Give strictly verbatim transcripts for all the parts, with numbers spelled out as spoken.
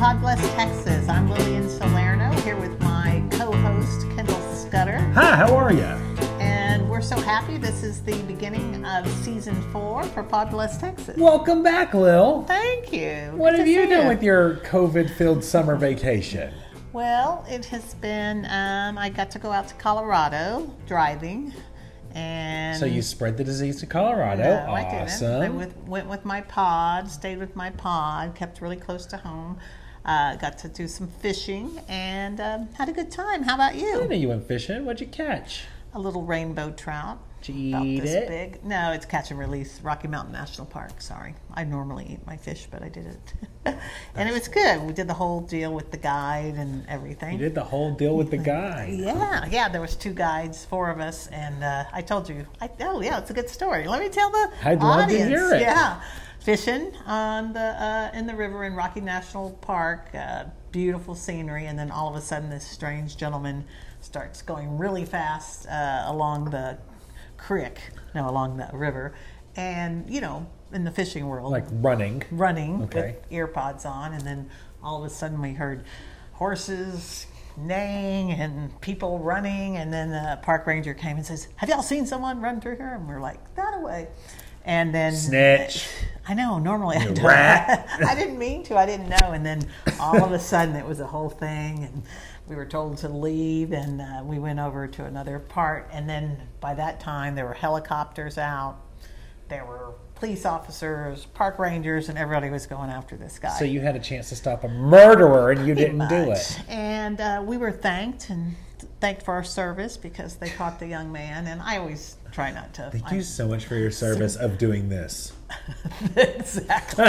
God bless Texas. I'm Lillian Salerno here with my co-host Kendall Scudder. Hi, how are you? And we're so happy this is the beginning of season four for Pod Bless Texas. Welcome back, Lil. Thank you. What Good have to you see done with your COVID-filled summer vacation? Well, it has been, um, I got to go out to Colorado driving. And So you spread the disease to Colorado. No, awesome. I didn't. I with, went with my pod, stayed with my pod, kept really close to home. Uh, got to do some fishing and um, had a good time. How about I you? didn't know you went fishing. What'd you catch? A little rainbow trout. Did you About eat this it? big. No, it's catch and release. Rocky Mountain National Park. Sorry, I normally eat my fish, but I did it, and it was good. We did the whole deal with the guide and everything. You did the whole deal with the guy. Yeah, yeah. There was two guides, four of us, and uh, I told you. I, oh, yeah, it's a good story. Let me tell the I'd love to audience. hear it. Yeah, fishing on the uh, in the river in Rocky National Park. Uh, beautiful scenery, and then all of a sudden, this strange gentleman starts going really fast uh, along the creek, no, along the river, and you know, in the fishing world, Like running. running Okay. with ear pods on, and then all of a sudden we heard horses neighing and people running, and then the park ranger came and says, "Have y'all seen someone run through here?" And we're like, "That away." And then Snitch. I know. Normally I You don't. rat. I didn't mean to. I didn't know. And then all of a sudden it was a whole thing, and we were told to leave, and uh, we went over to another part. And then by that time there were helicopters out. There were police officers, park rangers, and everybody was going after this guy. So you had a chance to stop a murderer and you Pretty didn't do much. it. And uh, we were thanked and thanked for our service because they caught the young man. And I always try not to. Thank I'm- you so much for your service of doing this. Exactly.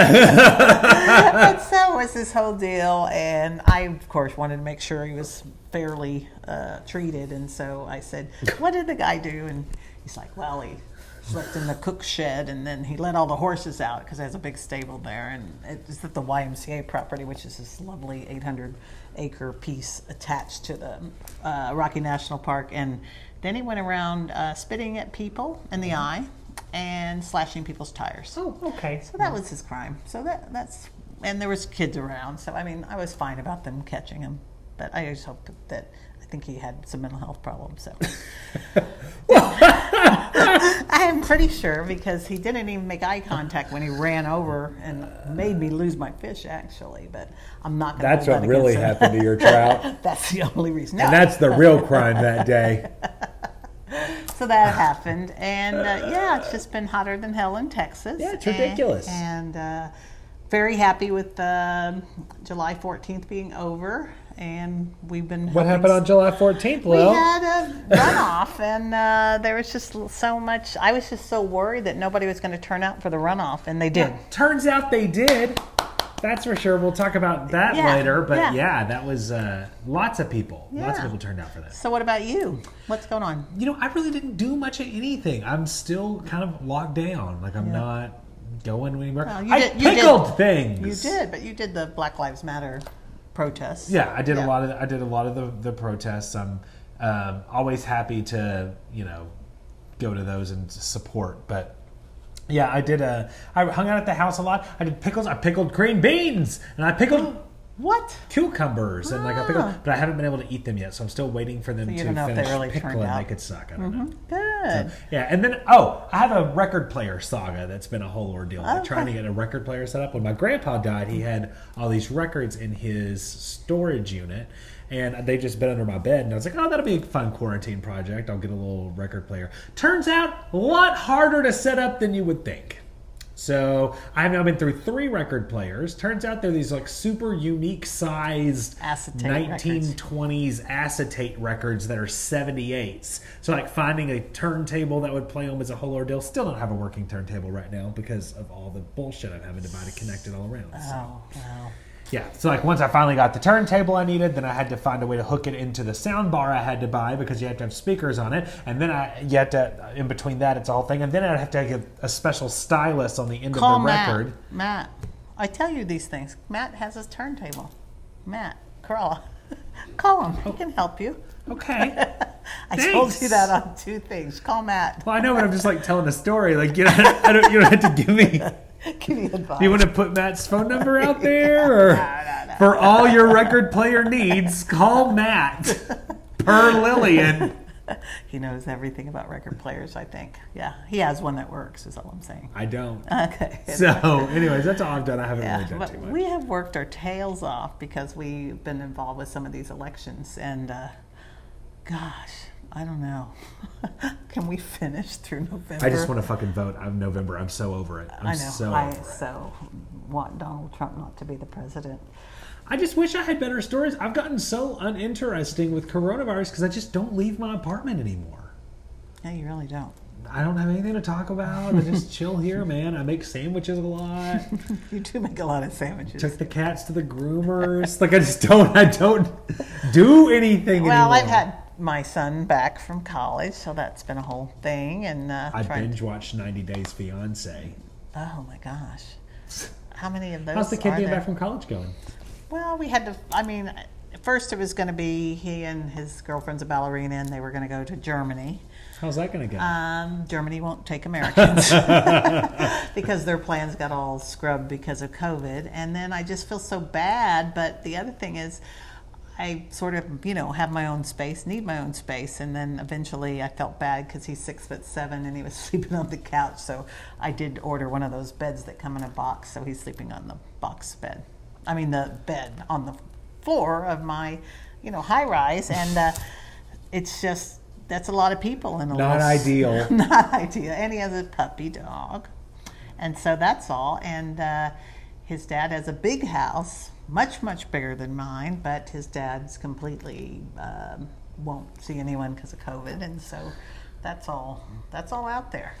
And so was this whole deal, and I, of course, wanted to make sure he was fairly uh, treated. And so I said, "What did the guy do?" And he's like, "Well, he slept in the cook shed, and then he let all the horses out because there's a big stable there, and it's at the Y M C A property, which is this lovely eight hundred acre piece attached to the uh, Rocky National Park." And then he went around uh, spitting at people in the eye and slashing people's tires. Oh, okay. So that was his crime. So that that's and there was kids around. So I mean, I was fine about them catching him, but I just hoped that I think he had some mental health problems. So I am pretty sure because he didn't even make eye contact when he ran over and made me lose my fish. Actually, but I'm not going to. That's what really happened to your trout. That's the only reason. And No. that's the real crime that day. So that happened, and uh, yeah, it's just been hotter than hell in Texas. Yeah, it's And- ridiculous. And, uh, very happy with uh, July fourteenth being over, and we've been. What helping happened on July fourteenth, We Lil? had a runoff, and uh, there was just so much. I was just so worried that nobody was going to turn out for the runoff, and they did. Turns out they did. That's for sure. We'll talk about that Yeah, later. But yeah. yeah, that was uh, lots of people. Lots of Yeah. people turned out for that. So what about you? What's going on? You know, I really didn't do much of anything. I'm still kind of locked down. Like I'm Yeah. not going anywhere. Well, you I did- you did- pickled things. You did, but you did the Black Lives Matter protests. Yeah, I did Yeah. a lot of I did a lot of the, the protests. I'm um, always happy to you know go to those and support. But yeah, I did a I hung out at the house a lot. I did pickles. I pickled green beans and I pickled What? cucumbers and like I pickled, Ah. but I haven't been able to eat them yet. So I'm still waiting for them So you to don't know if they finish really turned pickling. out. They could suck. I don't know. Good. Yeah, and then oh, I have a record player saga that's been a whole ordeal. Like Okay. trying to get a record player set up. When my grandpa died, he had all these records in his storage unit, and they just been under my bed. And I was like, oh, that'll be a fun quarantine project. I'll get a little record player. Turns out a lot harder to set up than you would think. So I've now been through three record players. Turns out they're these like super unique sized Acetate nineteen twenties acetate records that are seventy-eights. So like finding a turntable that would play them is a whole ordeal. Still don't have a working turntable right now because of all the bullshit I'm having to buy to connect it all around. So. Oh, wow. Yeah, so like once I finally got the turntable I needed, then I had to find a way to hook it into the sound bar I had to buy because you have to have speakers on it, and then I you had to in between that it's a whole thing, and then I'd have to get a special stylus on the end Call of the Matt. record. Matt, I tell you these things. Matt has his turntable. Matt, crawl. Call him. He can help you. Okay. I told Thanks. you that on two things. Call Matt. Well, I know, but I'm just like telling a story. Like you know, I don't, you don't have to give me. Give me advice. Do you want to put Matt's phone number out there? Or No, no, no. for all your record player needs, call Matt per Lillian. He knows everything about record players, I think. Yeah, he has one that works, is all I'm saying. I don't. Okay. So, anyways, that's all I've done. I haven't Yeah, really done but too much. we have worked our tails off because we've been involved with some of these elections, and uh, gosh, I don't know. Can we finish through November? I just want to fucking vote. I'm November. I'm so over it. I'm I know. so I over it. so want Donald Trump not to be the president. I just wish I had better stories. I've gotten so uninteresting with coronavirus because I just don't leave my apartment anymore. No, you really don't. I don't have anything to talk about. I just chill here, man. I make sandwiches a lot. You do make a lot of sandwiches. Took the cats to the groomers. Like I just don't. I don't do anything Well, anymore. I've had my son back from college, so that's been a whole thing. And uh, I tried- binge watched ninety Days Fiance. Oh my gosh, how many of those? How's the kid are getting there? back from college going? Well, we had to. I mean, at first it was going to be he and his girlfriend's a ballerina, and they were going to go to Germany. How's that going to go? Um, Germany won't take Americans because their plans got all scrubbed because of COVID. And then I just feel so bad. But the other thing is, I sort of, you know, have my own space, need my own space. And then eventually I felt bad because he's six foot seven and he was sleeping on the couch. So I did order one of those beds that come in a box. So he's sleeping on the box bed. I mean, the bed on the floor of my, you know, high rise. And uh, it's just, that's a lot of people in a Not little, ideal. Not ideal. And he has a puppy dog. And so that's all. And uh, his dad has a big house, much, much bigger than mine, but his dad's completely um, won't see anyone because of COVID. And so that's all, that's all out there.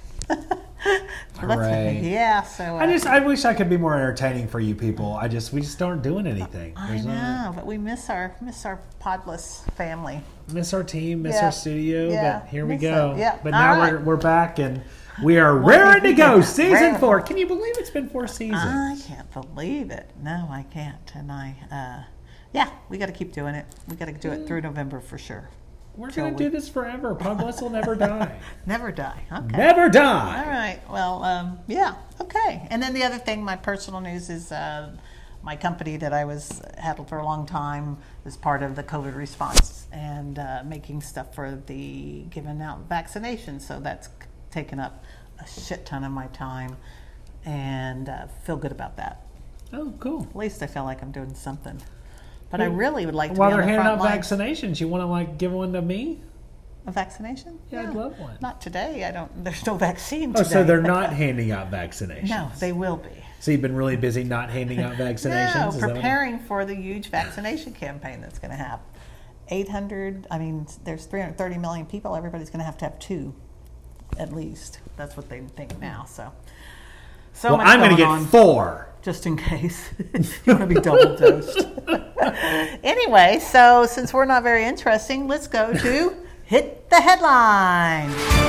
So that's- Hooray. yeah, so. Uh, I just I wish I could be more entertaining for you people. I just we just aren't doing anything. I There's know, no- but we miss our miss our podless family. miss our team, miss Yeah. our studio, Yeah. but here we Miss go. it. Yeah. But All now right. we're we're back and we are What raring did to we go. do? Season Raring. four. Can you believe it's been four seasons? I can't believe it. No, I can't. And I, uh, yeah, we got to keep doing it. We got to do it through November for sure. We're Till gonna we- do this forever. Podless will never die. Never die. Okay. Never All die. right. Well, um, yeah. Okay. And then the other thing, my personal news is uh, my company that I was had for a long time is part of the COVID response and uh, making stuff for the giving out vaccinations. So that's taken up a shit ton of my time, and uh, feel good about that. Oh, cool. At least I feel like I'm doing something. But I really would like to While be on they're the handing out front lines. vaccinations, you want to like give one to me? A vaccination? Yeah, I'd love one. Not today. I don't. There's no vaccine Oh, today. so they're not handing out vaccinations. No, they will be. So you've been really busy not handing out vaccinations. No, Is that what- preparing for the huge vaccination campaign that's going to happen. eight hundred. I mean, there's three hundred thirty million people. Everybody's going to have to have two, at least. That's what they think now. So, so well, much I'm going going to get on, four. just in case you want to be double dosed. Anyway, so since we're not very interesting, let's go to Hit the Headline.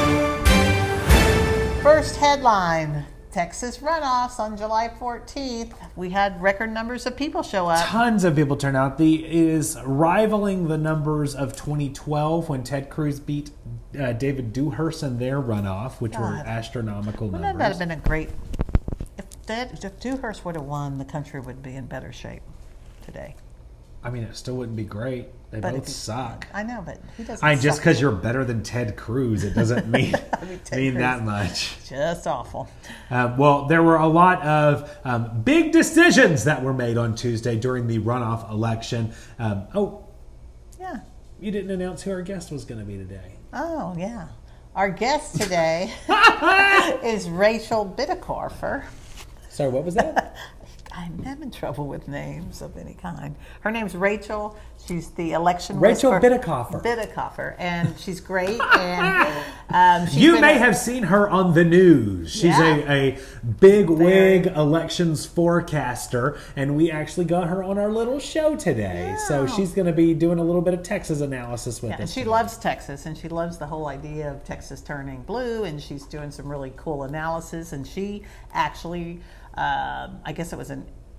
First headline, Texas runoffs on July fourteenth. We had record numbers of people show up. Tons of people turn out. The it is rivaling the numbers of twenty twelve when Ted Cruz beat uh, David Dewhurst in their runoff, which were God. astronomical Wouldn't numbers. that have been a great... If, that, if Dewhurst would have won, the country would be in better shape today. I mean, it still wouldn't be great. They But both if he- suck. I know, but he doesn't I mean, just suck. because you're better than Ted Cruz, it doesn't mean, I mean, Ted mean Cruz. that much. Just awful. Uh, well, there were a lot of um, big decisions that were made on Tuesday during the runoff election. Um, oh, Yeah. you didn't announce who our guest was going to be today. Oh, yeah. Our guest today is Rachel Bittekorfer. Sorry, what was that? I'm having trouble with names of any kind. Her name's Rachel. She's the election Rachel whisperer- Bittekorfer. Bittekorfer, and she's great. And um, she's You been may a- have seen her on the news. She's Yeah. a, a big wig Very. elections forecaster, and we actually got her on our little show today. So Yeah. she's going to be doing a little bit of Texas analysis with Yeah, and us. she today. loves Texas, and she loves the whole idea of Texas turning blue, and she's doing some really cool analysis. And she actually, um, I guess it was an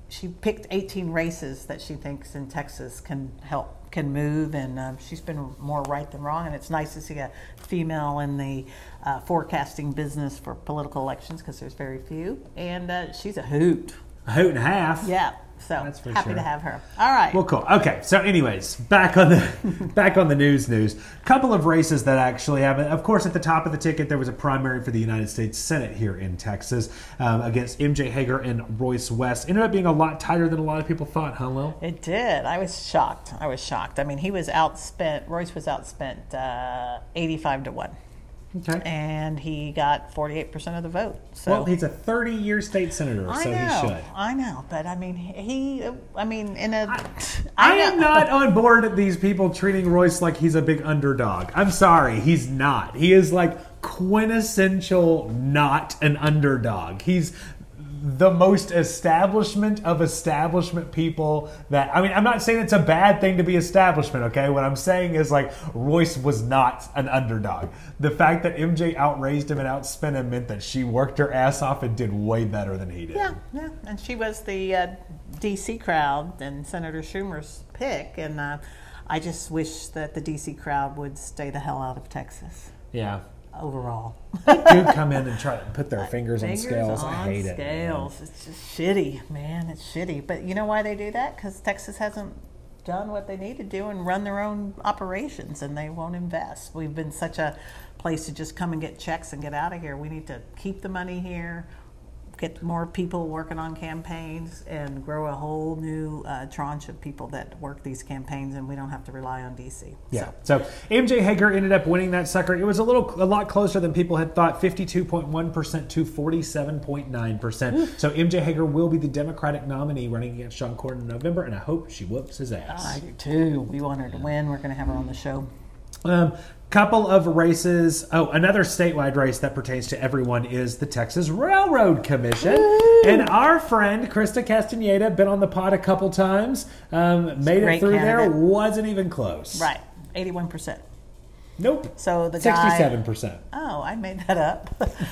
she picked eighteen races that she thinks in Texas can help, can move, and um, she's been more right than wrong. And it's nice to see a female in the uh, forecasting business for political elections because there's very few. And uh, she's a hoot. A hoot and a half. Yeah. So That's for happy sure. to have her. All right. Well, cool. Okay, so anyways, back on the back on the news news. Couple of races that actually happened. Of course, at the top of the ticket, there was a primary for the United States Senate here in Texas um, against M J Hager and Royce West. Ended up being a lot tighter than a lot of people thought, huh, Lil? It did. I was shocked. I was shocked. I mean, he was outspent. Royce was outspent uh, eighty-five to one. Okay. And he got forty-eight percent of the vote. So Well, he's a thirty-year state senator, I so know, he should. I know, but I mean, he. I mean, in a. I, I I am know. not on board with these people treating Royce like he's a big underdog. I'm sorry, he's not. He is like quintessential not an underdog. He's the most establishment of establishment people that, I mean, I'm not saying it's a bad thing to be establishment, okay? What I'm saying is, like, Royce was not an underdog. The fact that M J outraised him and outspent him meant that she worked her ass off and did way better than he did. Yeah, yeah, and she was the uh, D C crowd and Senator Schumer's pick, and uh, I just wish that the D C crowd would stay the hell out of Texas. Yeah. Overall, Do come in and try to put their fingers, Fingers on scales. on I hate scales. it. It's just shitty, man. It's shitty. But you know why they do that? Because Texas hasn't done what they need to do and run their own operations, and they won't invest. We've been such a place to just come and get checks and get out of here. We need to keep the money here, get more people working on campaigns, and grow a whole new uh, tranche of people that work these campaigns, and we don't have to rely on D C. Yeah. So M J Hager ended up winning that sucker. It was a little, a lot closer than people had thought. fifty-two point one percent to forty-seven point nine percent. So M J Hager will be the Democratic nominee running against Sean Cornyn in November, and I hope she whoops his ass. I do too. We want her to win. We're going to have her on the show. Um, couple of races. Oh, another statewide race that pertains to everyone is the Texas Railroad Commission. Woo! And our friend Krista Castaneda, been on the pod a couple times, um, made it through candidate. there, wasn't even close. Right, eighty-one percent. Nope. So the guy. sixty-seven percent. Oh, I made that up.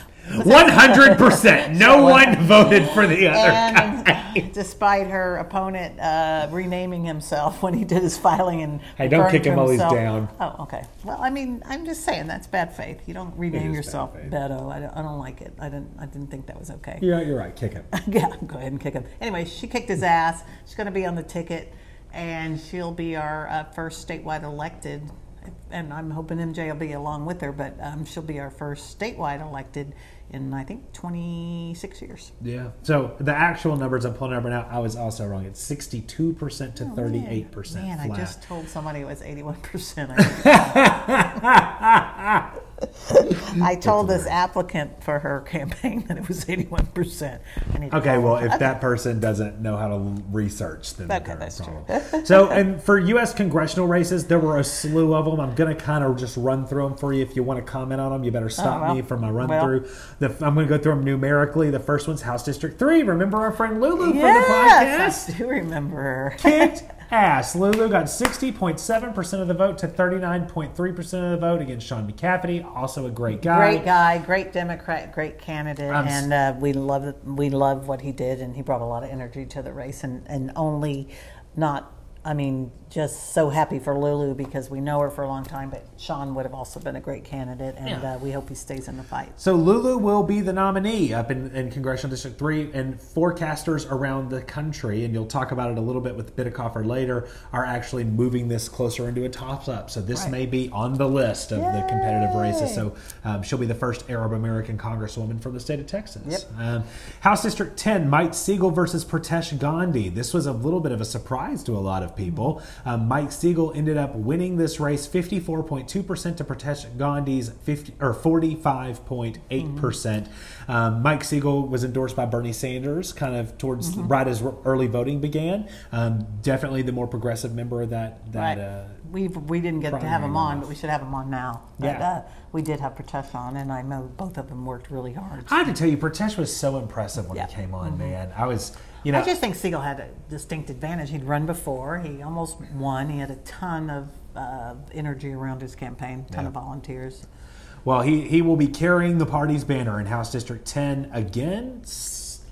one hundred percent. No one voted for the other And guy. despite her opponent uh, renaming himself when he did his filing and Hey, don't referring kick to him while he's himself- down. Oh, okay. Well, I mean, I'm just saying that's bad faith. You don't rename is yourself bad faith. Beto. I don't, I don't like it. I didn't. I didn't think that was okay. Yeah, you're right. Kick him. Yeah, go ahead and kick him. Anyway, she kicked his ass. She's going to be on the ticket, and she'll be our uh, first statewide elected. And I'm hoping M J will be along with her, but um, she'll be our first statewide elected in, I think, twenty-six years. Yeah. So the actual numbers I'm pulling up right now, I was also wrong. It's sixty-two percent to Oh, man. thirty-eight percent Man, flat. I just told somebody it was eighty-one percent. I told this applicant for her campaign that it was eighty-one percent. I need to Okay, call well, her. if Okay. that person doesn't know how to research, then Okay, they're that's a problem. true. So, and for U S congressional races, there were a slew of them. I'm going to kind of just run through them for you. If you want to comment on them, you better stop Oh, well. me for my run Well. through. The, I'm going to go through them numerically. The first one's House District three. Remember our friend Lulu Yes, from the podcast? I do remember her. Kicked ass. Lulu got sixty point seven percent of the vote to thirty-nine point three percent of the vote against Sean McCafferty, also a great guy. Great guy, great Democrat, great candidate, I'm s- and uh, we love it. We love what he did, and he brought a lot of energy to the race, and, and only not. I mean, just so happy for Lulu because we know her for a long time, but Sean would have also been a great candidate, and Yeah. uh, we hope he stays in the fight. So Lulu will be the nominee up in, in Congressional District three, and forecasters around the country, and you'll talk about it a little bit with Bidikofer later, are actually moving this closer into a toss-up. So this Right. may be on the list of the competitive races. Yay. So um, she'll be the first Arab-American congresswoman from the state of Texas. Yep. Um, House District ten, Mike Siegel versus Pritesh Gandhi. This was a little bit of a surprise to a lot of people. Um, Mike Siegel ended up winning this race fifty-four point two percent to Pritesh Gandhi's fifty or forty-five point eight percent. Um, Mike Siegel was endorsed by Bernie Sanders kind of towards Mm-hmm. right as early voting began. Um, definitely the more progressive member of that. that Right. uh, we we didn't get to have primary him on, runoff. but we should have him on now. But, Yeah. uh, we did have Pritesh on, and I know both of them worked really hard. I have to tell you, Pritesh was so impressive when Yeah. he came on, man. I was, you know. I just think Siegel had a distinct advantage. He'd run before. He almost won. He had a ton of uh, energy around his campaign, ton Yeah. of volunteers. Well, he, he will be carrying the party's banner in House District ten against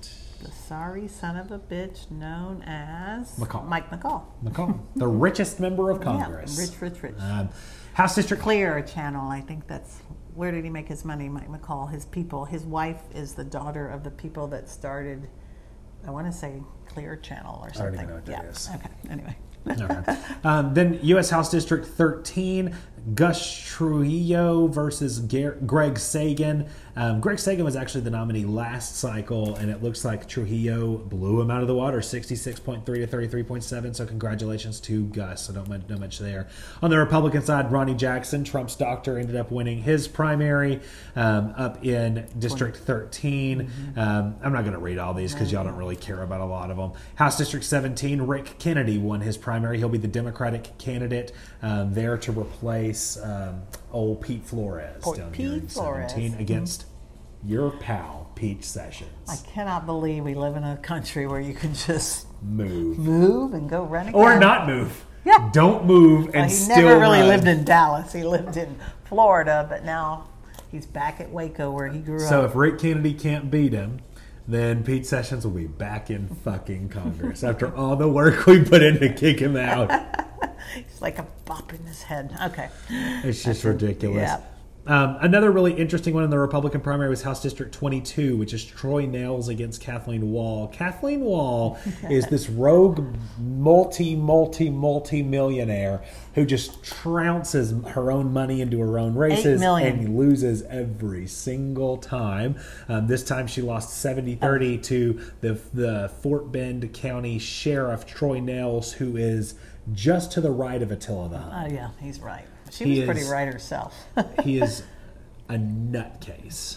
The sorry son of a bitch known as McCall. Mike McCall. McCall, the richest member of Congress. Yeah, rich, rich, rich. Um, House District Clear Channel, I think that's, where did he make his money, Mike McCall? His people, his wife is the daughter of the people that started, I want to say Clear Channel or I don't something. even know what that yeah. is. Okay, anyway. Okay. Um, then U S House District thirteen, Gus Trujillo versus Gar- Greg Sagan. Um, Greg Sagan was actually the nominee last cycle, and it looks like Trujillo blew him out of the water, sixty-six point three to thirty-three point seven. So congratulations to Gus. So don't much, not much there. On the Republican side, Ronnie Jackson, Trump's doctor, ended up winning his primary um, up in District thirteen. Mm-hmm. Um, I'm not going to read all these because y'all don't really care about a lot of them. House District seventeen, Rick Kennedy won his primary. He'll be the Democratic candidate um, there to replace um, old Pete Flores Poor down Pete here in Flores. seventeen against your pal, Pete Sessions. I cannot believe we live in a country where you can just Move. move and go run again. Or not move. Yeah. Don't move and Well, he still never really run. lived in Dallas. He lived in Florida, but now he's back at Waco where he grew So up. if Rick Kennedy can't beat him, then Pete Sessions will be back in fucking Congress after all the work we put in to kick him out. It's like a bop in his head. Okay. It's just ridiculous. Yeah. Um, another really interesting one in the Republican primary was House District twenty-two, which is Troy Nehls against Kathleen Wall. Kathleen Wall is this rogue multi, multi, multi millionaire who just trounces her own money into her own races and loses every single time. Um, this time she lost seventy thirty oh. to the, the Fort Bend County Sheriff, Troy Nehls, who is just to the right of Attila the Hun. Oh, yeah, he's right. She He was is- pretty right herself. He is a nutcase.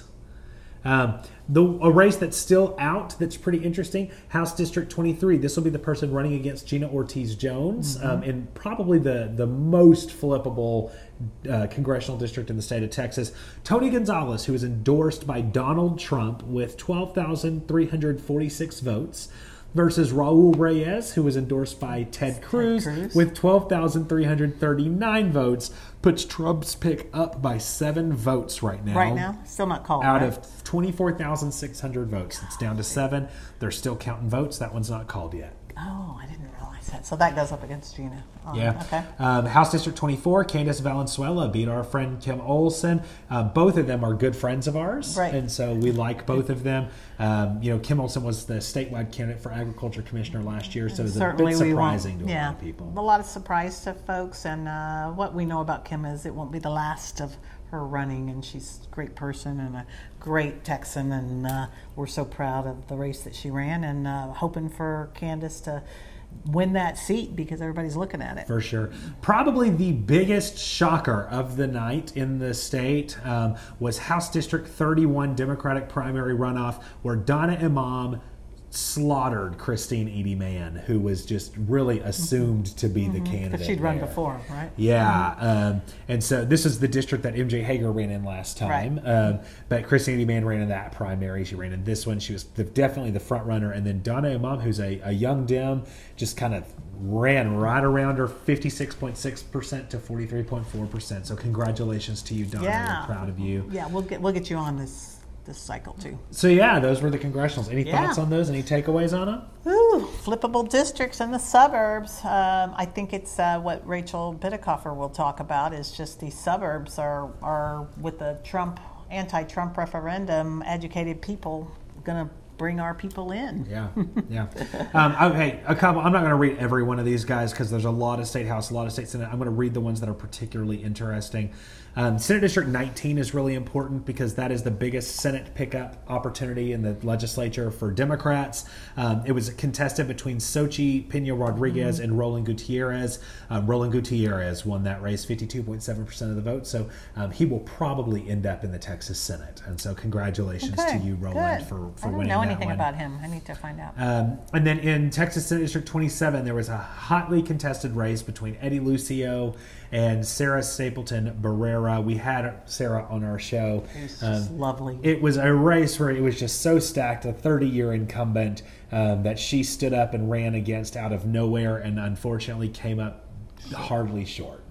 Um, the a race that's still out that's pretty interesting. House District twenty-three. This will be the person running against Gina Ortiz Jones mm-hmm. um, in probably the the most flippable uh, congressional district in the state of Texas. Tony Gonzalez, who is endorsed by Donald Trump with twelve thousand three hundred forty-six votes, versus Raul Reyes, who was endorsed by Ted Cruz, Ted Cruz. with twelve thousand three hundred thirty-nine votes, puts Trump's pick up by seven votes right now. Right now? Still not called, Out right? of twenty-four thousand six hundred votes. It's down to seven. They're still counting votes. That one's not called yet. Oh, I didn't realize that. So that goes up against Gina. Oh, Yeah. Okay. Um, House District twenty-four, Candace Valenzuela beat our friend Kim Olson. Uh, both of them are good friends of ours. Right. And so we like both of them. Um, you know, Kim Olson was the statewide candidate for Agriculture Commissioner last year, so it was Certainly a bit we surprising won't, to a yeah, lot of people. A lot of surprise to folks, and uh, what we know about Kim is it won't be the last of her running, and she's a great person and a great Texan, and uh, we're so proud of the race that she ran, and uh, hoping for Candace to win that seat because everybody's looking at it. For sure. Probably the biggest shocker of the night in the state um, was House District thirty-one Democratic primary runoff, where Donna Imam slaughtered Christine Edie Mann, who was just really assumed to be the candidate. Because she'd run there. before, right? Yeah, um, and so this is the district that M J Hager ran in last time. Right. Um, but Christine Edie Mann ran in that primary. She ran in this one. She was the, definitely the front runner. And then Donna Imam, who's a, a young Dem, just kind of ran right around her fifty-six point six percent to forty-three point four percent. So congratulations to you, Donna. Yeah. We're proud of you. Yeah, we'll get we'll get you on this this cycle too. So yeah, those were the congressionals. Any Yeah. thoughts on those? Any takeaways on them? Ooh, flippable districts in the suburbs. Um, I think it's uh, what Rachel Bidikofer will talk about is just the suburbs are, are with the Trump, anti-Trump referendum, educated people going to bring our people in. Yeah, yeah. Um, okay, a couple. I'm not going to read every one of these guys because there's a lot of state house, a lot of state senate. I'm going to read the ones that are particularly interesting. Um, Senate District nineteen is really important because that is the biggest Senate pickup opportunity in the legislature for Democrats. Um, it was contested between Xochitl Pena Rodriguez and Roland Gutierrez. Um, Roland Gutierrez won that race, fifty-two point seven percent of the vote. So um, he will probably end up in the Texas Senate. And so congratulations Okay, to you, Roland, good. for, for I don't winning know that anything one. about him. I need to find out. Um, and then in Texas Senate District twenty-seven, there was a hotly contested race between Eddie Lucio and Sarah Stapleton Barrera. We had Sarah on our show. It was just Um, lovely. It was a race where it was just so stacked, a thirty-year incumbent um, that she stood up and ran against out of nowhere and unfortunately came up hardly short.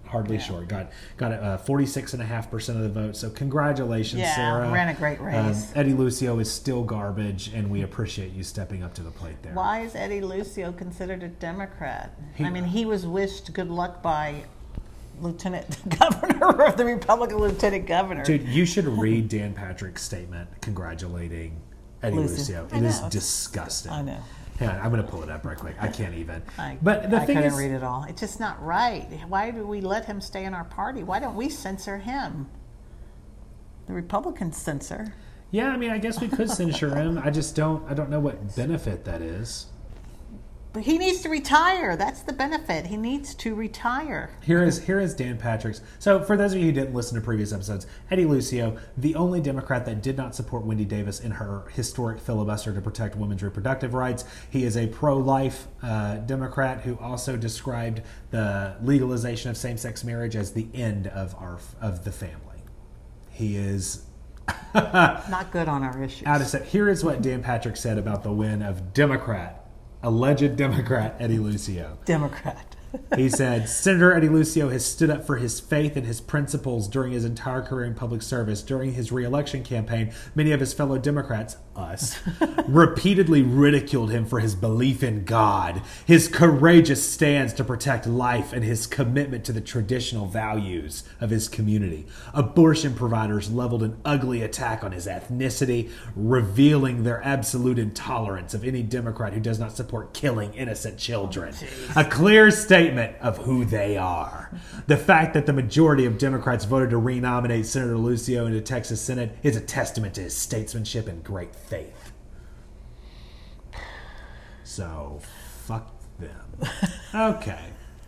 hardly Yeah. short. Got got uh, forty-six point five percent of the vote. So congratulations, Yeah, Sarah. ran a great Um, race. Eddie Lucio is still garbage, and we appreciate you stepping up to the plate there. Why is Eddie Lucio considered a Democrat? He- I mean, he was wished good luck by Lieutenant Governor of the Republican Lieutenant Governor. Dude, you should read Dan Patrick's statement congratulating Eddie Lucio. Lucio. I It is know. disgusting. I know. Hang on, I'm going to pull it up right quick. I can't even. I, but the I thing couldn't is, read it all. It's just not right. Why do we let him stay in our party? Why don't we censor him? The Republicans censor. yeah, I mean, I guess we could censure him. I just don't. I don't know what benefit that is. But he needs to retire. That's the benefit. He needs to retire. Here is here is Dan Patrick's. So for those of you who didn't listen to previous episodes, Eddie Lucio, the only Democrat that did not support Wendy Davis in her historic filibuster to protect women's reproductive rights. He is a pro-life uh, Democrat who also described the legalization of same-sex marriage as the end of our of the family. He is Not good on our issues. out of step. Here is what Dan Patrick said about the win of Democrat, alleged Democrat Eddie Lucio. Democrat. He said, Senator Eddie Lucio has stood up for his faith and his principles during his entire career in public service. During his reelection campaign, many of his fellow Democrats, us, repeatedly ridiculed him for his belief in God, his courageous stands to protect life, and his commitment to the traditional values of his community. Abortion providers leveled an ugly attack on his ethnicity, revealing their absolute intolerance of any Democrat who does not support killing innocent children. A clear statement of who they are. The fact that the majority of Democrats voted to renominate Senator Lucio into Texas Senate is a testament to his statesmanship and great faith. So, fuck them. Okay.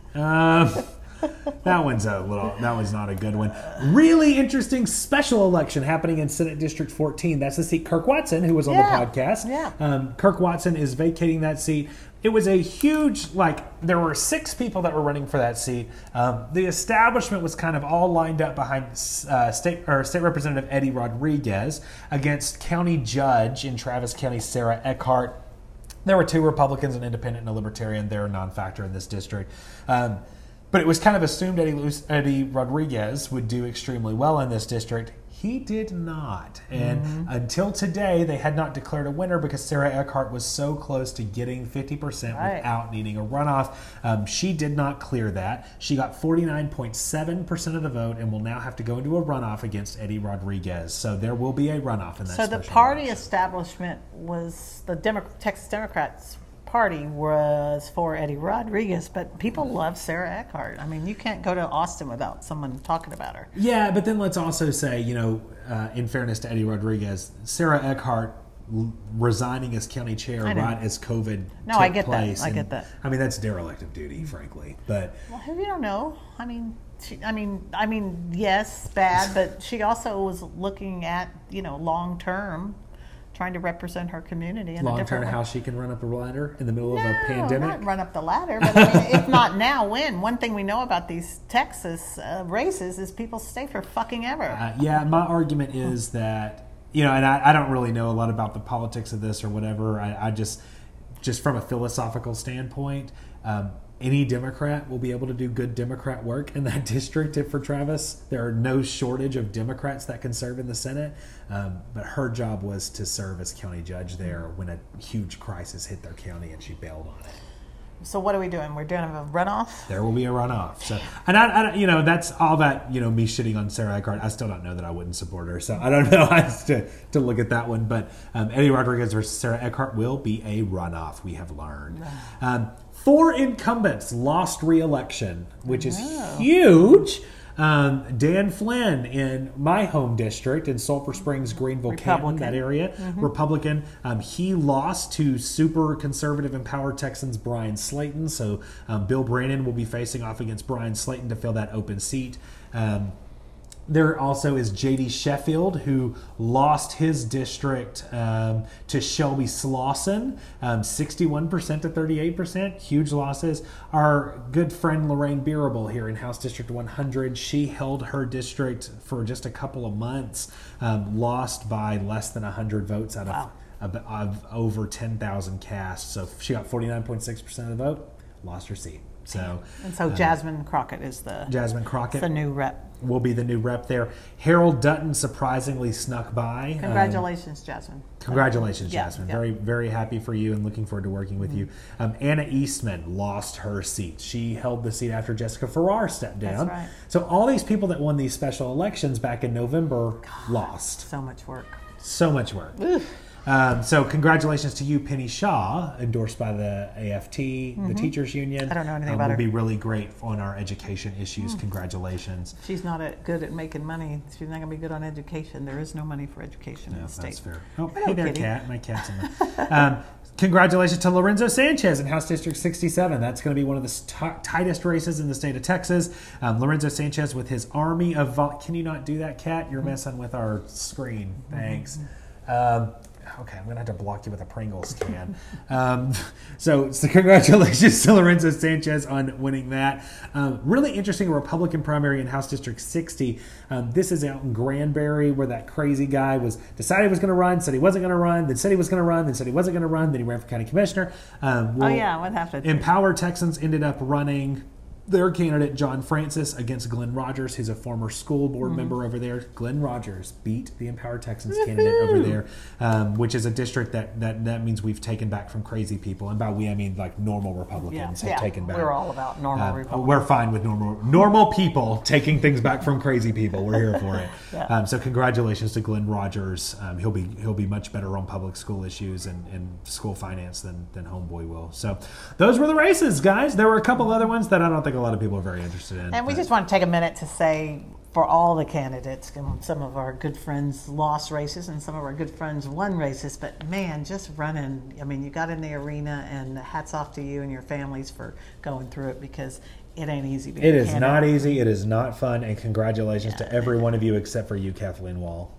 Um, that one's a little, that one's not a good one. Really interesting special election happening in Senate District fourteen. That's the seat Kirk Watson, who was on Yeah. the podcast. Yeah. Um, Kirk Watson is vacating that seat. It was a huge, like, there were six people that were running for that seat. Um, the establishment was kind of all lined up behind uh, state or State Representative Eddie Rodriguez against County Judge in Travis County, Sarah Eckhart. There were two Republicans, an independent and a libertarian. They're a non-factor in this district. Um, but it was kind of assumed Eddie, Lu- Eddie Rodriguez would do extremely well in this district. He did not. And mm-hmm. until today, they had not declared a winner because Sarah Eckhart was so close to getting fifty percent Right. without needing a runoff. Um, she did not clear that. She got forty-nine point seven percent of the vote and will now have to go into a runoff against Eddie Rodriguez. So there will be a runoff in that So the special party election. establishment was the Demo- Texas Democrats party was for Eddie Rodriguez, but people love Sarah Eckhart. I mean, you can't go to Austin without someone talking about her. Yeah, but then let's also say, you know, uh, in fairness to Eddie Rodriguez, Sarah Eckhart l- resigning as county chair I know. right as COVID No, took I get that. place. I and, get that. I mean, that's derelict of duty, frankly. But Well, you don't know. I mean, she, I mean, I mean, yes, bad, but she also was looking at, you know, long term, trying to represent her community in a long different term, way. how she can run up a ladder in the middle of a No, pandemic. not run up the ladder, but I mean, if not now, when? One thing we know about these Texas uh, races is people stay for fucking ever. Uh, yeah, my argument is that, you know, and I, I don't really know a lot about the politics of this or whatever. I, I just, just from a philosophical standpoint, um, any Democrat will be able to do good Democrat work in that district for Travis. There are no shortage of Democrats that can serve in the Senate, um, but her job was to serve as county judge there when a huge crisis hit their county and she bailed on it. So what are we doing? We're doing a runoff? There will be a runoff. So, and I, I, you know, that's all that, you know, me shitting on Sarah Eckhart. I still don't know that I wouldn't support her. So I don't know how to, to look at that one. But um, Eddie Rodriguez versus Sarah Eckhart will be a runoff, we have learned. Um, four incumbents lost re-election, which is Oh. huge. Um, Dan Flynn in my home district in Sulphur Springs, Greenville, Canton, Republican. that area, Mm-hmm. Republican. Um, he lost to super conservative empowered Texans Brian Slayton. So um, Bill Brannon will be facing off against Brian Slayton to fill that open seat. Um, There also is J D Sheffield, who lost his district um, to Shelby Slauson, um, sixty-one percent to thirty-eight percent. Huge losses. Our good friend Lorraine Bearable here in House District one hundred, she held her district for just a couple of months, um, lost by less than one hundred votes out of, Wow. of, of over ten thousand cast. So she got forty-nine point six percent of the vote, lost her seat. So, and so Jasmine uh, Crockett is the Jasmine Crockett, the new rep. Will be the new rep there. Harold Dutton surprisingly snuck by. Congratulations, um, Jasmine. Congratulations, yeah, Jasmine. Yeah. Very, very happy for you and looking forward to working with mm-hmm. you. Um, Anna Eastman lost her seat. She held the seat after Jessica Farrar stepped down. That's right. So all these people that won these special elections back in November God, lost. So much work. So much work. Um, so congratulations to you, Penny Shaw, endorsed by the A F T, mm-hmm. the Teachers Union. I don't know anything um, about will her. Will be really great on our education issues. Mm. Congratulations. She's not a, good at making money. She's not going to be good on education. There is no money for education no, in the state. That's fair. Oh, Hello, hey there, kitty. cat. My cat's in the... um, Congratulations to Lorenzo Sanchez in House District sixty-seven. That's going to be one of the t- tightest races in the state of Texas. Um, Lorenzo Sanchez with his army of... Vol- Can you not do that, cat? You're messing with our screen. Thanks. Um, Okay, I'm going to have to block you with a Pringles can. um, so, so congratulations to Lorenzo Sanchez on winning that. Um, really interesting Republican primary in House District sixty. Um, this is out in Granbury where that crazy guy was decided he was going to run, said he wasn't going to run, then said he was going to run, then said he wasn't going to run, then he ran for county commissioner. Um, well, oh, yeah, what happened? Empower Texans ended up running their candidate, John Francis, against Glenn Rogers, who's a former school board mm-hmm. member over there. Glenn Rogers beat the Empower Texans Woo-hoo! Candidate over there, um, which is a district that, that that means we've taken back from crazy people. And by we, I mean like normal Republicans yeah. have yeah. taken back. We're all about normal um, Republicans. We're fine with normal normal people taking things back from crazy people. We're here for it. yeah. um, so congratulations to Glenn Rogers. Um, he'll be he'll be much better on public school issues and, and school finance than, than Homeboy will. So those were the races, guys. There were a couple other ones that I don't think a lot of people are very interested in. And we just want to take a minute to say for all the candidates, some of our good friends lost races and some of our good friends won races, but man, just running, I mean, you got in the arena and hats off to you and your families for going through it because it ain't easy. It is not easy. It is not fun. And congratulations yeah. to every one of you except for you, Kathleen Wall.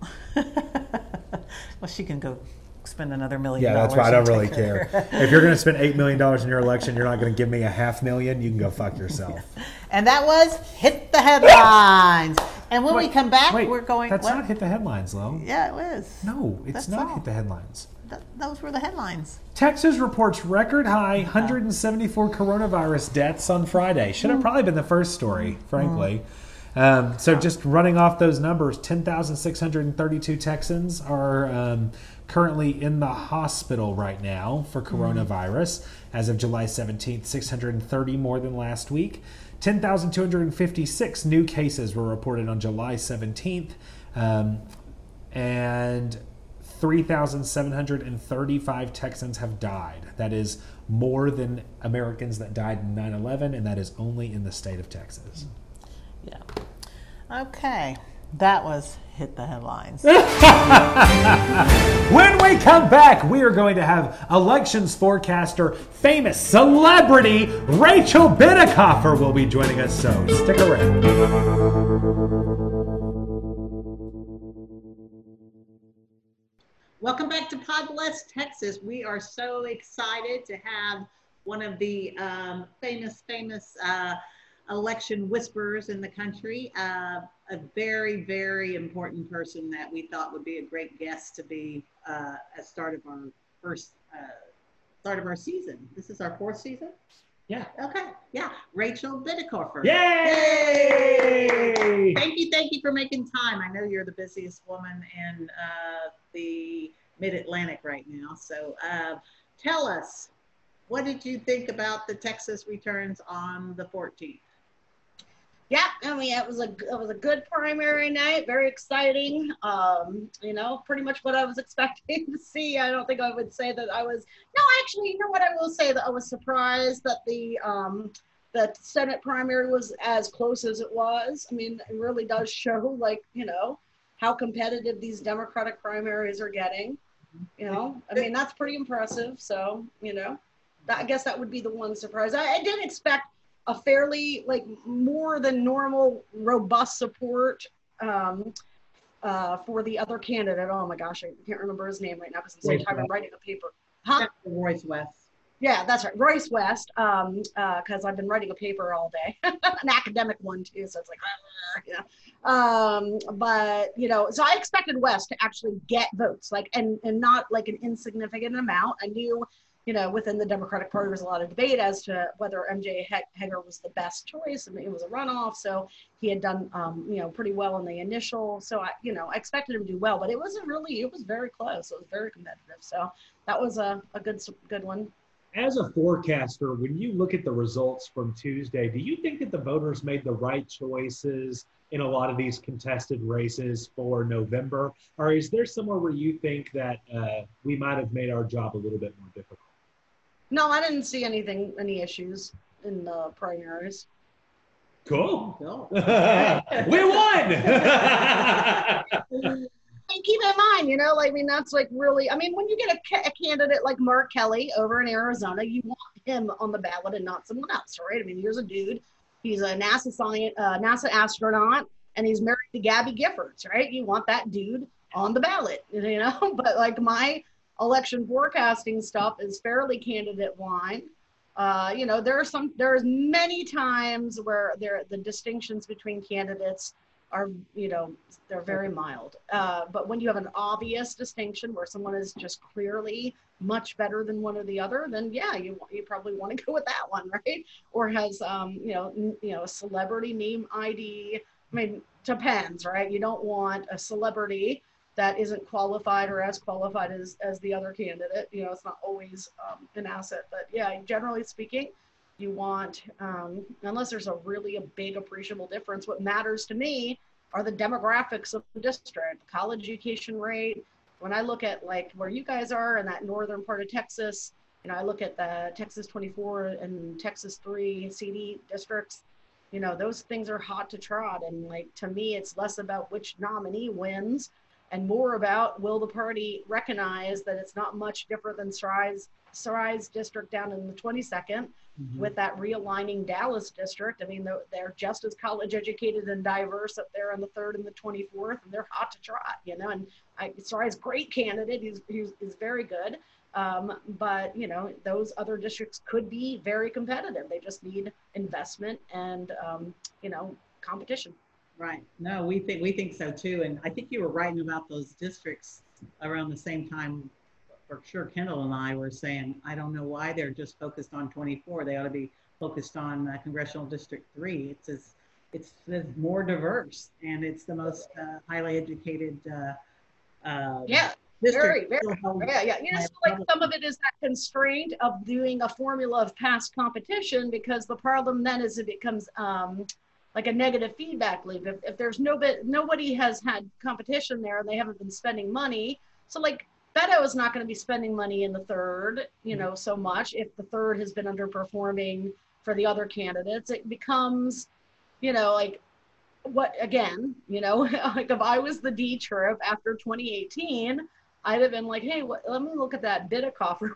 Well, she can go spend another million yeah, dollars. Yeah, that's why I don't really care. If you're going to spend eight million dollars in your election, you're not going to give me a half million, you can go fuck yourself. And that was Hit the Headlines. And when wait, we come back, wait, we're going... That's what? not Hit the Headlines, though. Yeah, it was. No, it's that's not all. Hit the Headlines. Th- those were the headlines. Texas reports record high one hundred seventy-four coronavirus deaths on Friday. Should have probably been the first story, frankly. Mm. Um, so just running off those numbers, ten thousand six hundred thirty-two Texans are um, currently in the hospital right now for coronavirus. Mm. As of July seventeenth, six hundred thirty more than last week. ten thousand two hundred fifty-six new cases were reported on July seventeenth. Um, and three thousand seven hundred thirty-five Texans have died. That is more than Americans that died in nine eleven, and that is only in the state of Texas. Yeah. Okay. That was Hit the Headlines. When we come back, we are going to have elections forecaster, famous celebrity Rachel Bitecofer will be joining us, so stick around. Welcome back to Pod Bless, Texas. We are so excited to have one of the um, famous, famous uh, election whisperers in the country, uh, a very, very important person that we thought would be a great guest to be uh, at start of our first uh, start of our season. This is our fourth season? Yeah. Okay. Yeah. Rachel Bitecofer. Yay! Yay! Thank you. Thank you for making time. I know you're the busiest woman in uh, the Mid-Atlantic right now. So uh, tell us, what did you think about the Texas returns on the fourteenth? Yeah, I mean, it was a it was a good primary night, very exciting. Um, you know, pretty much what I was expecting to see. I don't think I would say that I was. No, actually, you know what? I will say that I was surprised that the um, the Senate primary was as close as it was. I mean, it really does show, like, you know, how competitive these Democratic primaries are getting. You know, I mean, that's pretty impressive. So, you know, that, I guess that would be the one surprise. I, I did expect a fairly, like, more than normal, robust support um, uh, for the other candidate. Oh my gosh, I can't remember his name right now because I'm so tired of writing a paper. Huh? Royce West. Yeah, that's right, Royce West. Um, because uh, I've been writing a paper all day, an academic one too. So it's like, uh, you know. Um, but you know, so I expected West to actually get votes, like, and and not like an insignificant amount. I knew you know, within the Democratic Party, there was a lot of debate as to whether M J Hegar was the best choice. I mean, it was a runoff, so he had done, um, you know, pretty well in the initial. So I, you know, I expected him to do well, but it wasn't really. It was very close. It was very competitive. So that was a, a good good one. As a forecaster, when you look at the results from Tuesday, do you think that the voters made the right choices in a lot of these contested races for November? Or is there somewhere where you think that uh, we might have made our job a little bit more difficult? No, I didn't see anything, any issues in the primaries. Cool. Cool. We won! And keep in mind, you know, like, I mean, that's like really, I mean, when you get a, ca- a candidate like Mark Kelly over in Arizona, you want him on the ballot and not someone else, right? I mean, here's a dude, he's a NASA science, uh, NASA astronaut, and he's married to Gabby Giffords, right? You want that dude on the ballot, you know? But like my election forecasting stuff is fairly candidate blind. Uh, you know, there are some, there's many times where there the distinctions between candidates are, you know, they're very mild. Uh, but when you have an obvious distinction where someone is just clearly much better than one or the other, then yeah, you you probably want to go with that one, right? Or has, um, you know, n- you know, a celebrity name I D. I mean, depends, right? You don't want a celebrity that isn't qualified or as qualified as, as the other candidate. You know, it's not always um, an asset, but yeah, generally speaking, you want, um, unless there's a really a big appreciable difference, what matters to me are the demographics of the district, college education rate. When I look at like where you guys are in that northern part of Texas, you know, I look at the Texas twenty-four and Texas three C D districts, you know, those things are hot to trot. And like, to me, it's less about which nominee wins and more about will the party recognize that it's not much different than Sarai's, Sarai's district down in the twenty-second. Mm-hmm. With that realigning Dallas district. I mean, they're, they're just as college educated and diverse up there on the third and the twenty-fourth, and they're hot to trot, you know, and I, Sarai's great candidate. He's, he's, he's very good. Um, but, you know, those other districts could be very competitive. They just need investment and, um, you know, competition. Right. No, we think, we think so too. And I think you were writing about those districts around the same time. For sure, Kendall and I were saying, I don't know why they're just focused on twenty-four. They ought to be focused on uh, Congressional District three. It's as, it's, it's more diverse, and it's the most uh, highly educated. Uh, uh, yeah, very, very. Yeah, yeah. You know, so like some of it is that constraint of doing a formula of past competition, because the problem then is it becomes um, like a negative feedback loop. If, if there's no bit, nobody has had competition there, and they haven't been spending money. So like, Beto is not going to be spending money in the third, you know, so much. If the third has been underperforming for the other candidates, it becomes, you know, like what, again, you know, like if I was the D trip after twenty eighteen, I'd have been like, hey, what, let me look at that Bidikoff.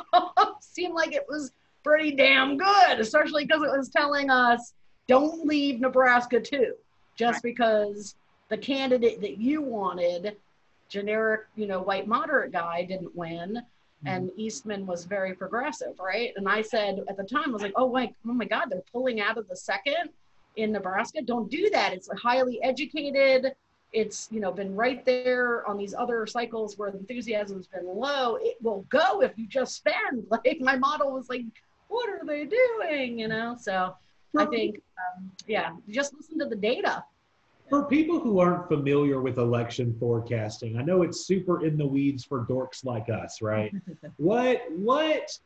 Seemed like it was pretty damn good, especially because it was telling us don't leave Nebraska too, just right. Because the candidate that you wanted, generic, you know, white moderate guy, didn't win, mm-hmm. and Eastman was very progressive, right? And I said at the time, I was like, oh, wait, oh my God, they're pulling out of the second in Nebraska. Don't do that. It's highly educated. It's, you know, been right there on these other cycles where the enthusiasm's been low. It will go if you just spend. Like my model was like, what are they doing? You know, so I think, um, yeah, just listen to the data. For people who aren't familiar with election forecasting, I know it's super in the weeds for dorks like us, right? what what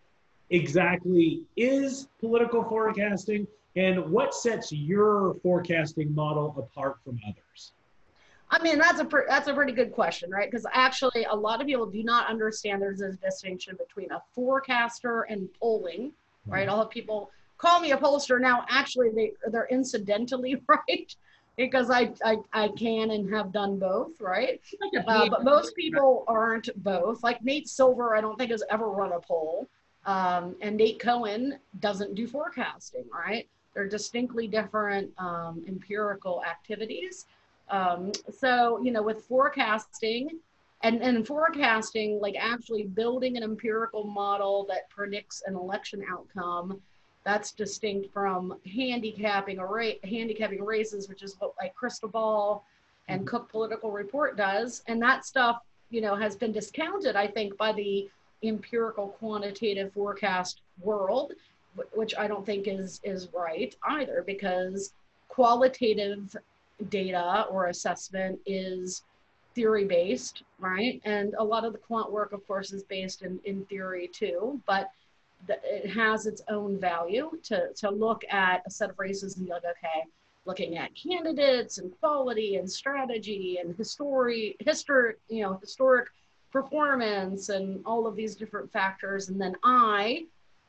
exactly is political forecasting, and what sets your forecasting model apart from others? I mean, that's a pre- that's a pretty good question, right? Because actually, a lot of people do not understand there's a distinction between a forecaster and polling, right? Mm-hmm. I'll have people call me a pollster now. Actually, they they're incidentally right. Because I, I I can and have done both, right? Uh, but most people aren't both. Like Nate Silver, I don't think has ever run a poll. Um, and Nate Cohen doesn't do forecasting, right? They're distinctly different um, empirical activities. Um, so, you know, with forecasting and, and forecasting, like actually building an empirical model that predicts an election outcome, that's distinct from handicapping a ra- handicapping races, which is what like Crystal Ball and mm-hmm. Cook Political Report does. And that stuff, you know, has been discounted, I think, by the empirical quantitative forecast world, which I don't think is is right either, because qualitative data or assessment is theory based, right? And a lot of the quant work, of course, is based in, in theory too, but the, it has its own value to, to look at a set of races and be like, okay, looking at candidates and quality and strategy and history, history, you know, historic performance and all of these different factors. And then I,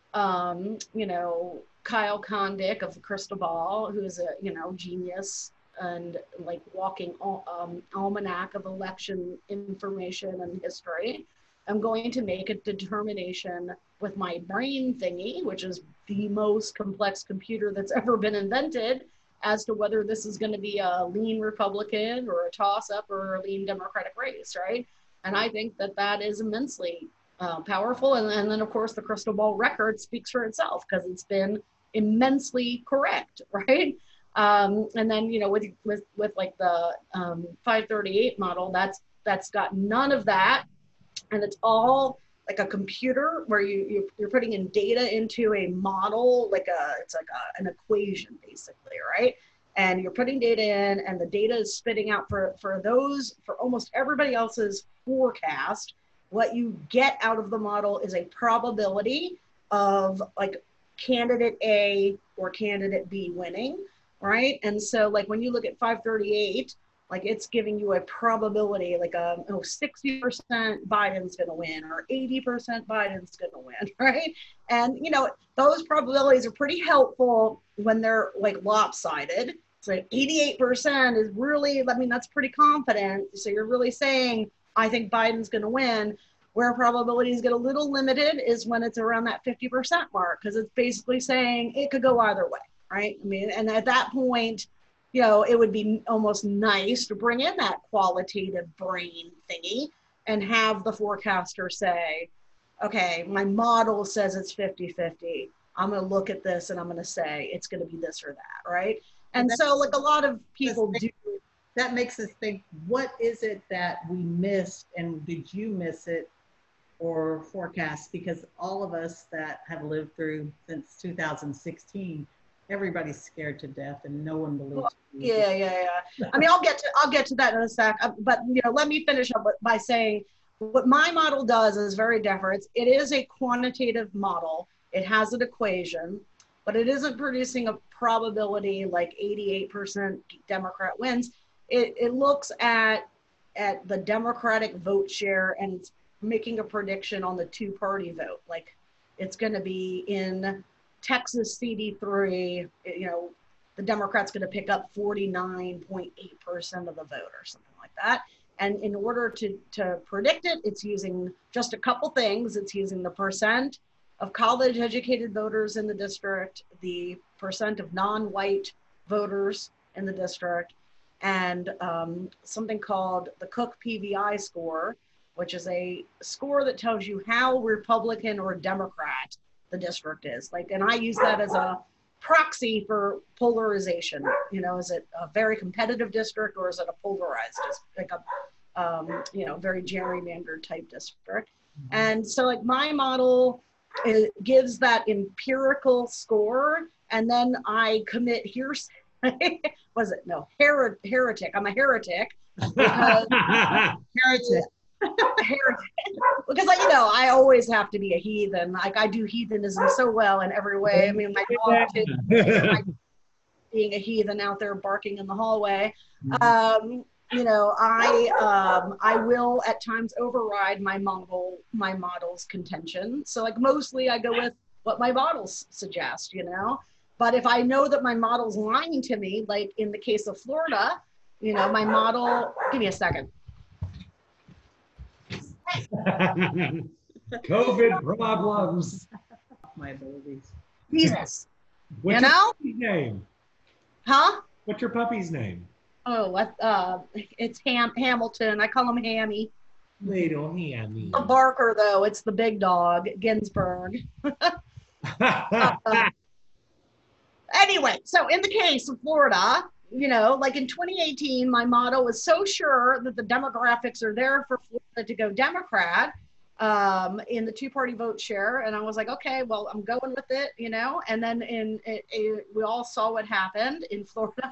um, you know, Kyle Kondik of the Crystal Ball, who is a, you know, genius and like walking um, almanac of election information and history. I'm going to make a determination with my brain thingy, which is the most complex computer that's ever been invented, as to whether this is going to be a lean Republican or a toss-up or a lean Democratic race, right? And I think that that is immensely uh, powerful. And, and then, of course, the Crystal Ball record speaks for itself because it's been immensely correct, right? Um, and then, you know, with with with like the um, five thirty-eight model, that's that's got none of that, and it's all like a computer where you you you're putting in data into a model, like a it's like a, an equation basically, right? And you're putting data in, and the data is spitting out for for those for almost everybody else's forecast. What you get out of the model is a probability of like candidate A or candidate B winning. Right. And so like when you look at five thirty-eight, like it's giving you a probability, like a oh, sixty percent Biden's going to win or eighty percent Biden's going to win. Right. And, you know, those probabilities are pretty helpful when they're like lopsided. So like eighty-eight percent is really, I mean, that's pretty confident. So you're really saying, I think Biden's going to win. Where probabilities get a little limited is when it's around that fifty percent mark, because it's basically saying it could go either way. Right. I mean, and at that point, you know, it would be almost nice to bring in that qualitative brain thingy and have the forecaster say, okay, my model says it's fifty fifty. I'm going to look at this and I'm going to say it's going to be this or that. Right. And so like a lot of people do. That makes us think, what is it that we missed, and did you miss it or forecast? Because all of us that have lived through since two thousand sixteen, everybody's scared to death and no one believes. Well, yeah, yeah, yeah. I mean, I'll get to I'll get to that in a sec. But you know, let me finish up by saying what my model does is very different. It is a quantitative model. It has an equation, but it isn't producing a probability like eighty-eight percent Democrat wins. It it looks at at the Democratic vote share, and it's making a prediction on the two-party vote. Like it's going to be in Texas C D three, you know, the Democrats going to pick up forty-nine point eight percent of the vote or something like that. And in order to, to predict it, it's using just a couple things. It's using the percent of college educated voters in the district, the percent of non-white voters in the district, and um, something called the Cook P V I score, which is a score that tells you how Republican or Democrat the district is. Like, and I use that as a proxy for polarization. You know, is it a very competitive district or is it a polarized, like a, um, you know, very gerrymandered type district? Mm-hmm. And so like my model it gives that empirical score, and then I commit hearsay. Was it? No, her- heretic. I'm a heretic. Because, heretic. Heretic. Because like, you know, I always have to be a heathen. Like I do heathenism so well in every way. I mean, my dog too, like, being a heathen out there barking in the hallway. Um, you know, I um, I will at times override my model my model's contention. So like mostly I go with what my models suggest, you know. But if I know that my model's lying to me, like in the case of Florida, you know, my model. Give me a second. COVID problems. My abilities. Jesus. What's you your know? puppy's name? Huh? What's your puppy's name? Oh, what? Uh, it's Ham Hamilton. I call him Hammy. Little Hammy. A Barker though. It's the big dog, Ginsburg. uh, anyway, so in the case of Florida, you know, like in twenty eighteen, my model was so sure that the demographics are there for Florida to go Democrat um, in the two-party vote share, and I was like, okay, well, I'm going with it, you know. And then in it, it, we all saw what happened in Florida,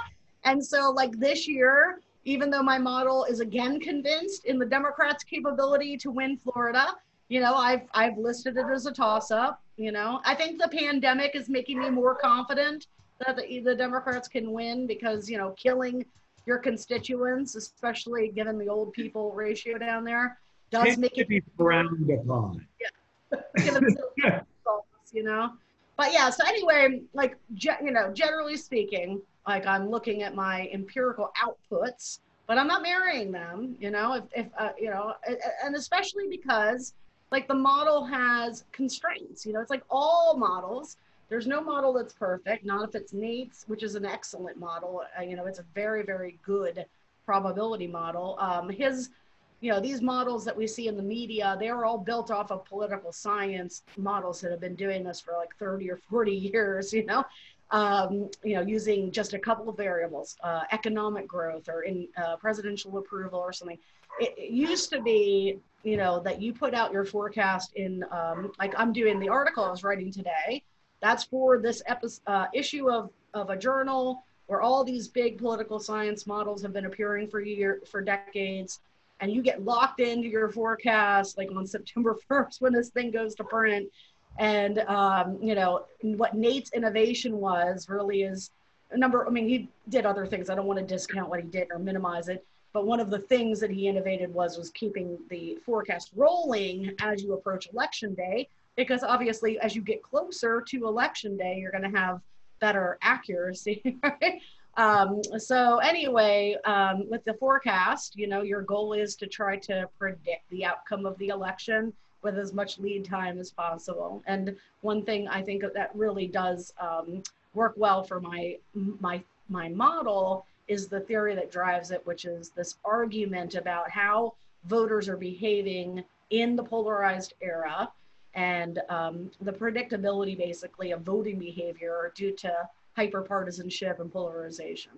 and so like this year, even though my model is again convinced in the Democrats' capability to win Florida, you know, I've I've listed it as a toss-up. You know, I think the pandemic is making me more confident that the, the Democrats can win because, you know, killing your constituents, especially given the old people ratio down there, does Tends make to it be frowned upon. given the you know. But yeah, so anyway, like ge- you know, generally speaking, like I'm looking at my empirical outputs, but I'm not marrying them, you know. If, if uh, you know, and especially because like the model has constraints, you know. It's like all models. There's no model that's perfect. Not if it's Nate's, which is an excellent model. Uh, you know, it's a very very good probability model. Um, his you know, these models that we see in the media, they're all built off of political science models that have been doing this for like thirty or forty years, you know, um, you know, using just a couple of variables, uh, economic growth or in uh, presidential approval or something. It, it used to be, you know, that you put out your forecast in, um, like I'm doing the article I was writing today. That's for this episode, uh, issue of, of a journal where all these big political science models have been appearing for year, for decades. And you get locked into your forecast like on September first when this thing goes to print. And, um, you know, what Nate's innovation was really is a number, I mean, he did other things. I don't want to discount what he did or minimize it. But one of the things that he innovated was, was keeping the forecast rolling as you approach election day, because obviously as you get closer to election day, you're going to have better accuracy, right? Um, so anyway, um, with the forecast, you know, your goal is to try to predict the outcome of the election with as much lead time as possible. And one thing I think that really does um, work well for my, my, my model is the theory that drives it, which is this argument about how voters are behaving in the polarized era and um, the predictability basically of voting behavior due to hyperpartisanship and polarization.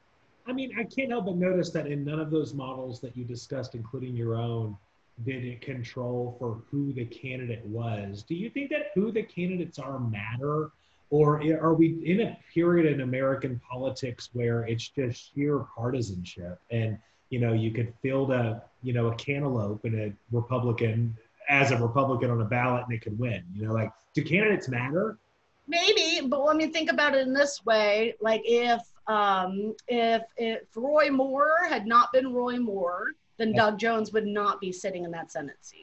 I mean, I can't help but notice that in none of those models that you discussed, including your own, did it control for who the candidate was. Do you think that who the candidates are matter? Or are we in a period in American politics where it's just sheer partisanship and, you know, you could field a, you know, a cantaloupe and a Republican as a Republican on a ballot and it could win, you know, like, do candidates matter? Maybe, but let me think about it in this way. Like if um, if if Roy Moore had not been Roy Moore, then Doug Jones would not be sitting in that Senate seat.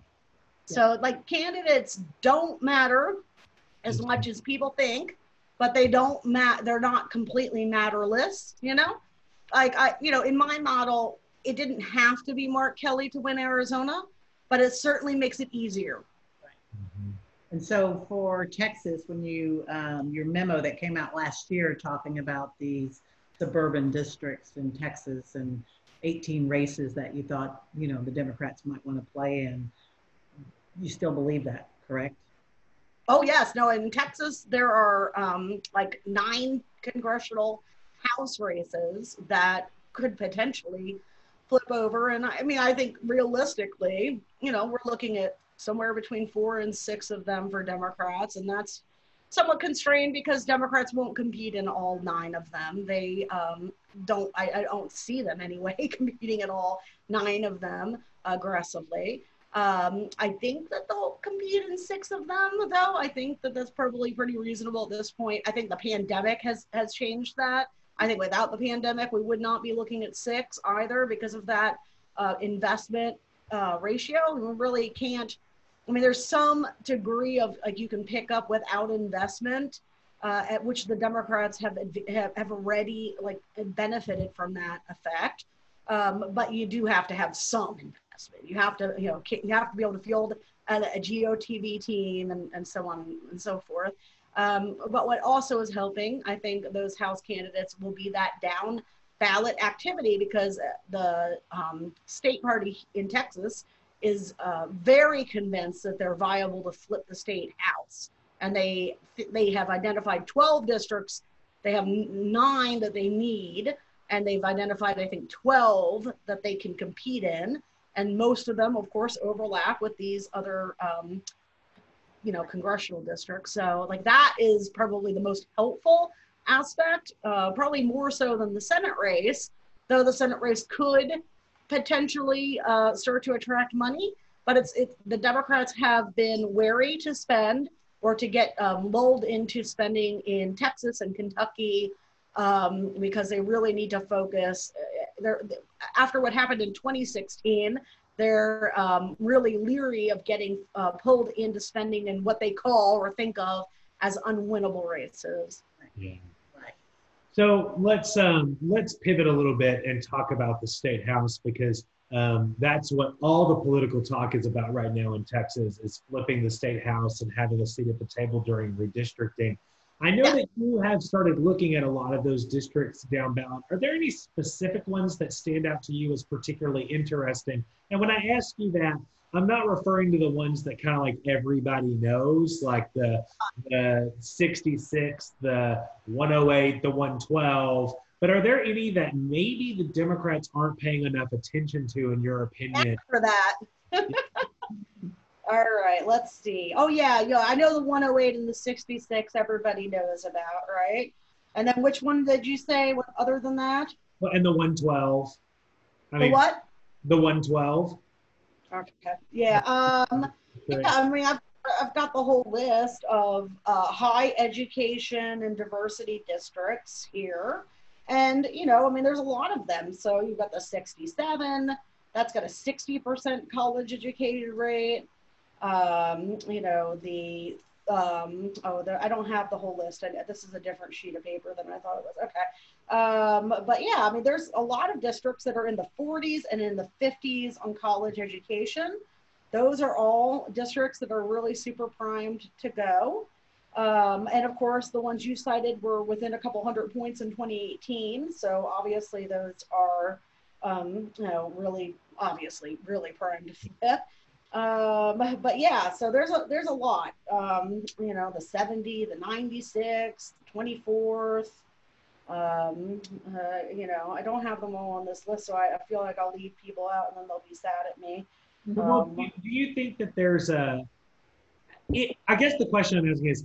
So like candidates don't matter as much as people think, but they don't mat. They're not completely matterless. You know, like I, you know, in my model, it didn't have to be Mark Kelly to win Arizona, but it certainly makes it easier. Mm-hmm. And so for Texas, when you, um, your memo that came out last year talking about these suburban districts in Texas and eighteen races that you thought, you know, the Democrats might want to play in, you still believe that, correct? Oh, yes. No, in Texas, there are um, like nine congressional House races that could potentially flip over. And I, I mean, I think realistically, you know, we're looking at somewhere between four and six of them for Democrats. And that's somewhat constrained because Democrats won't compete in all nine of them. They um, don't, I, I don't see them anyway, competing in all nine of them aggressively. Um, I think that they'll compete in six of them, though. I think that that's probably pretty reasonable at this point. I think the pandemic has, has changed that. I think without the pandemic, we would not be looking at six either because of that uh, investment uh, ratio. We really can't, I mean, there's some degree of like you can pick up without investment, uh, at which the Democrats have, have, have already like benefited from that effect. Um, but you do have to have some investment. You have to, you know, you have to be able to field a, a G O T V team and, and so on and so forth. Um, but what also is helping, I think those House candidates will be that down ballot activity because the um, state party in Texas is uh, very convinced that they're viable to flip the state House. And they, they have identified twelve districts. They have nine that they need. And they've identified, I think, twelve that they can compete in. And most of them, of course, overlap with these other, um, you know, congressional districts. So like that is probably the most helpful aspect, uh, probably more so than the Senate race, though the Senate race could potentially uh, start to attract money. But it's it, the Democrats have been wary to spend or to get um, lulled into spending in Texas and Kentucky um, because they really need to focus. They're, after what happened in twenty sixteen, they're um, really leery of getting uh, pulled into spending in what they call or think of as unwinnable races. Yeah. So let's um, let's pivot a little bit and talk about the state house, because um, that's what all the political talk is about right now in Texas, is flipping the state house and having a seat at the table during redistricting. I know Yeah. that you have started looking at a lot of those districts down ballot. Are there any specific ones that stand out to you as particularly interesting? And when I ask you that, I'm not referring to the ones that kind of like everybody knows, like the, the sixty-six, the one oh eight, the one twelve. But are there any that maybe the Democrats aren't paying enough attention to, in your opinion? For that. All right, let's see. Oh yeah, yeah, I know the one oh eight and the sixty-six everybody knows about, right? And then which one did you say what, other than that? Well, and the one twelve. I The mean, what? the one twelve. Okay. Yeah. Um, yeah, I mean, I've, I've got the whole list of uh, high education and diversity districts here. And, you know, I mean, there's a lot of them. So you've got the sixty-seven, that's got a sixty percent college educated rate. Um, you know, the, um, oh, the, I don't have the whole list. I, this is a different sheet of paper than I thought it was. Okay. Um, but yeah, I mean, there's a lot of districts that are in the forties and in the fifties on college education. Those are all districts that are really super primed to go. Um, and of course, the ones you cited were within a couple hundred points in twenty eighteen. So obviously those are, um, you know, really, obviously really primed to fit. Um, but yeah, so there's a, there's a lot, um, you know, the seventy, the ninety-six, the twenty-fourth, um, uh, you know, I don't have them all on this list, so I, I feel like I'll leave people out and then they'll be sad at me. Well, Um, do do you think that there's a, it, I guess the question I'm asking is,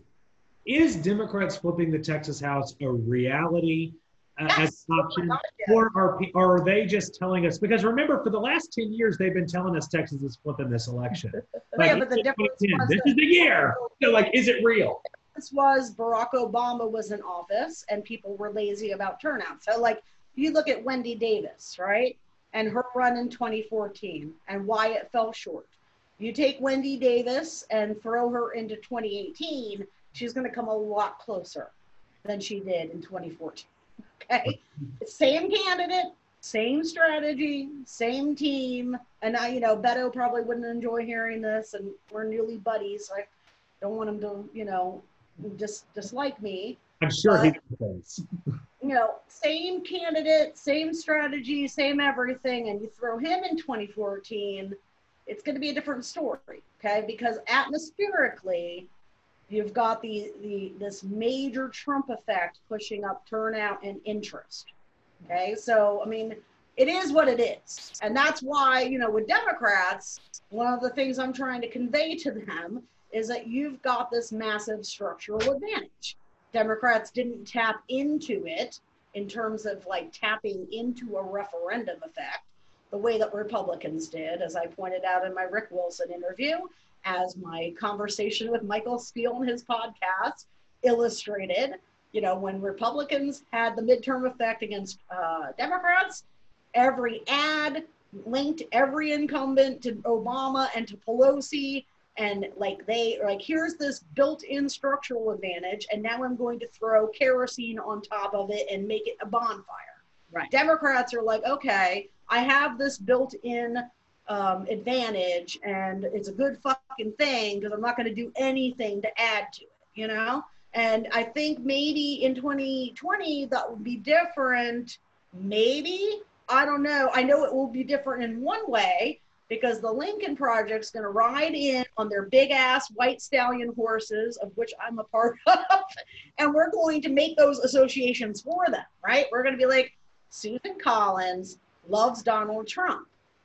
is Democrats flipping the Texas House a reality uh, as Yes. an Oh my option? God, yes. Or are, pe- or are they just telling us, because remember, for the last ten years, they've been telling us Texas is flipping this election. Like, Yeah, but the it's difference twenty ten, was this that- is the year. So like, is it real? This was Barack Obama was in office and people were lazy about turnout. So like you look at Wendy Davis, right? And her run in twenty fourteen and why it fell short. You take Wendy Davis and throw her into twenty eighteen, she's going to come a lot closer than she did in twenty fourteen. Okay. Same candidate, same strategy, same team. And I, you know, Beto probably wouldn't enjoy hearing this, and we're newly buddies. So I don't want him to, you know, just dislike me. I'm sure But- he does. You know, same candidate, same strategy, same everything, and you throw him in twenty fourteen, it's going to be a different story, okay? Because atmospherically, you've got the, the this major Trump effect pushing up turnout and interest, okay? So, I mean, it is what it is. And that's why, you know, with Democrats, one of the things I'm trying to convey to them is that you've got this massive structural advantage. Democrats didn't tap into it in terms of like tapping into a referendum effect the way that Republicans did, as I pointed out in my Rick Wilson interview, as my conversation with Michael Steele on his podcast illustrated. You know, when Republicans had the midterm effect against uh, Democrats, every ad linked every incumbent to Obama and to Pelosi. And like they like, here's this built-in structural advantage, and now I'm going to throw kerosene on top of it and make it a bonfire. Right. Democrats are like, okay, I have this built-in um, advantage, and it's a good fucking thing because I'm not going to do anything to add to it, you know? And I think maybe in twenty twenty that will be different. Maybe, I don't know. I know it will be different in one way, because the Lincoln Project's going to ride in on their big ass white stallion horses, of which I'm a part of, and we're going to make those associations for them, right? We're going to be like, Susan Collins loves Donald Trump.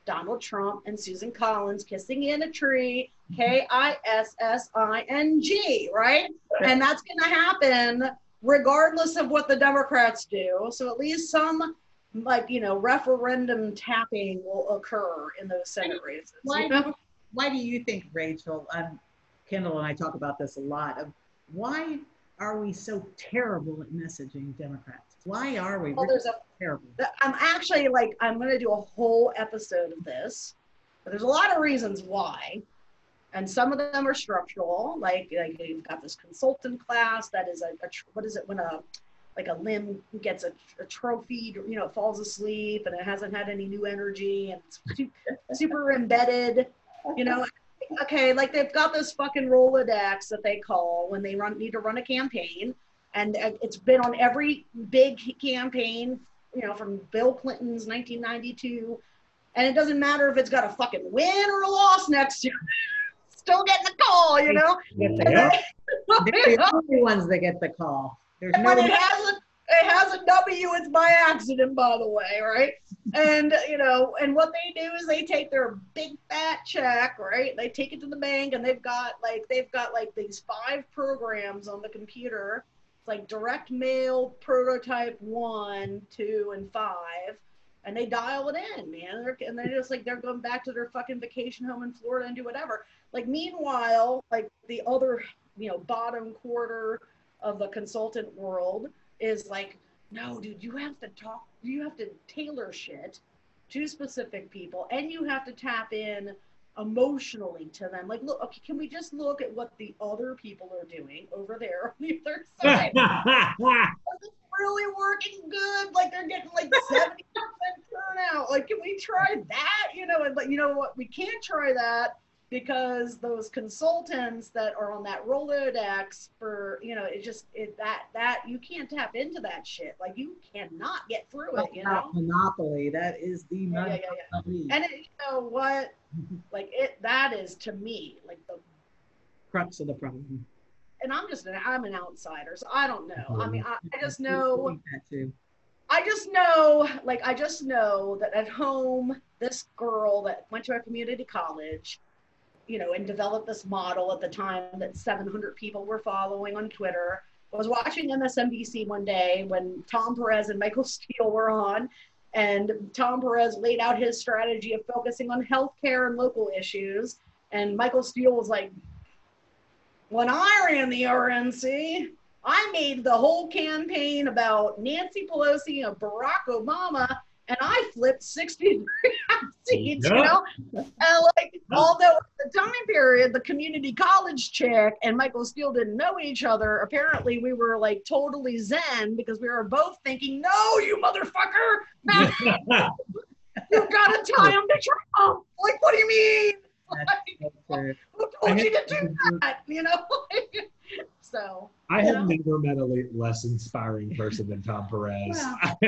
Donald Trump and Susan Collins kissing in a tree, K I S S I N G, right? And that's going to happen regardless of what the Democrats do. So at least some, like, you know, referendum tapping will occur in those Senate races. Why, You know? why do you think, Rachel, um, Kendall and I talk about this a lot, of why are we so terrible at messaging Democrats? Why are we? Well, We're there's a terrible. I'm actually like, I'm going to do a whole episode of this, but there's a lot of reasons why. And some of them are structural, like, like you've got this consultant class that is a, a what is it when a, like a limb gets a, a trophy, you know, falls asleep and it hasn't had any new energy and it's super, super embedded, you know. Okay, like they've got this fucking Rolodex that they call when they run need to run a campaign. And it's been on every big campaign, you know, from Bill Clinton's nineteen ninety-two. And it doesn't matter if it's got a fucking win or a loss next year. Still getting a call, you know? Yep. They're the only ones that get the call. There's no when it has, a, it has a W, it's by accident, by the way, right? And, you know, and what they do is they take their big fat check, right? They take it to the bank and they've got like, they've got like these five programs on the computer. Like direct mail prototype one, two, and five, and they dial it in, man. They're, and they're just like, they're going back to their fucking vacation home in Florida and do whatever. Like, meanwhile, like the other, you know, bottom quarter of the consultant world is like, no, dude, you have to talk, you have to tailor shit to specific people, and you have to tap in emotionally to them. Like, look, okay, can we just look at what the other people are doing over there on the other side? It's really working good. Like, they're getting like seventy percent turnout. Like, can we try that? You know, and but you know what? We can't try that because those consultants that are on that Rolodex for, you know, it just, it that, that, you can't tap into that shit. Like, you cannot get through it, you know? Monopoly. That is the Yeah, yeah, yeah, monopoly. And it, you know what? Like, it, that is to me, like the Crux of the problem. And I'm just, an, I'm an outsider, so I don't know. I mean, I, I just know, that too. I just know, like, I just know that at home, this girl that went to a community college, you know, and developed this model at the time that seven hundred people were following on Twitter, was watching M S N B C one day when Tom Perez and Michael Steele were on, and Tom Perez laid out his strategy of focusing on healthcare and local issues, and Michael Steele was like, when I ran the R N C, I made the whole campaign about Nancy Pelosi and Barack Obama, and I flipped sixty seats, you know? And like, although at the time period, the community college chick and Michael Steele didn't know each other, apparently we were like totally zen because we were both thinking, no, you motherfucker, no, you've got to tie him to Trump. Like, what do you mean? Like, who told you to do that? You know? So I you have know? never met a le- less inspiring person than Tom Perez.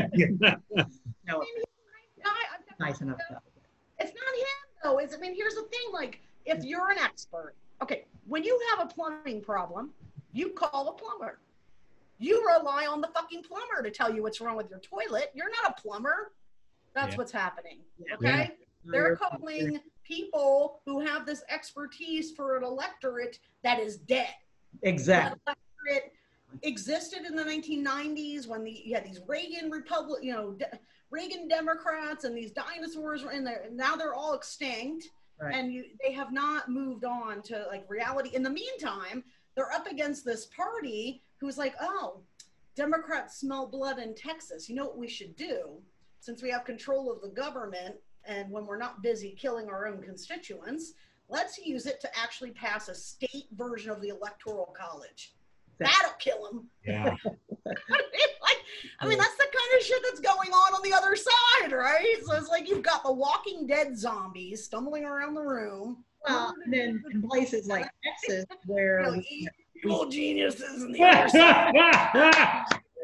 No, I mean, I, I, nice enough. Though. It's not him though. It's, I mean, here's the thing. Like, if you're an expert, okay, when you have a plumbing problem, you call a plumber. You rely on the fucking plumber to tell you what's wrong with your toilet. You're not a plumber. That's Yeah. what's happening. Yeah. Okay? No, They're you're- calling people who have this expertise for an electorate that is dead. Exactly. That electorate existed in the nineteen nineties when the you had these Reagan Republic, you know, de- Reagan Democrats and these dinosaurs were in there. And now they're all extinct, Right. and you, they have not moved on to like reality. In the meantime, they're up against this party who's like, oh, Democrats smell blood in Texas. You know what we should do? Since we have control of the government and when we're not busy killing our own constituents, let's use it to actually pass a state version of the Electoral College. That'll kill them. Yeah. Like, I mean, that's the kind of shit that's going on on the other side, right? So it's like you've got the Walking Dead zombies stumbling around the room. Well, and then in places like Texas, where You know, evil geniuses on the other side.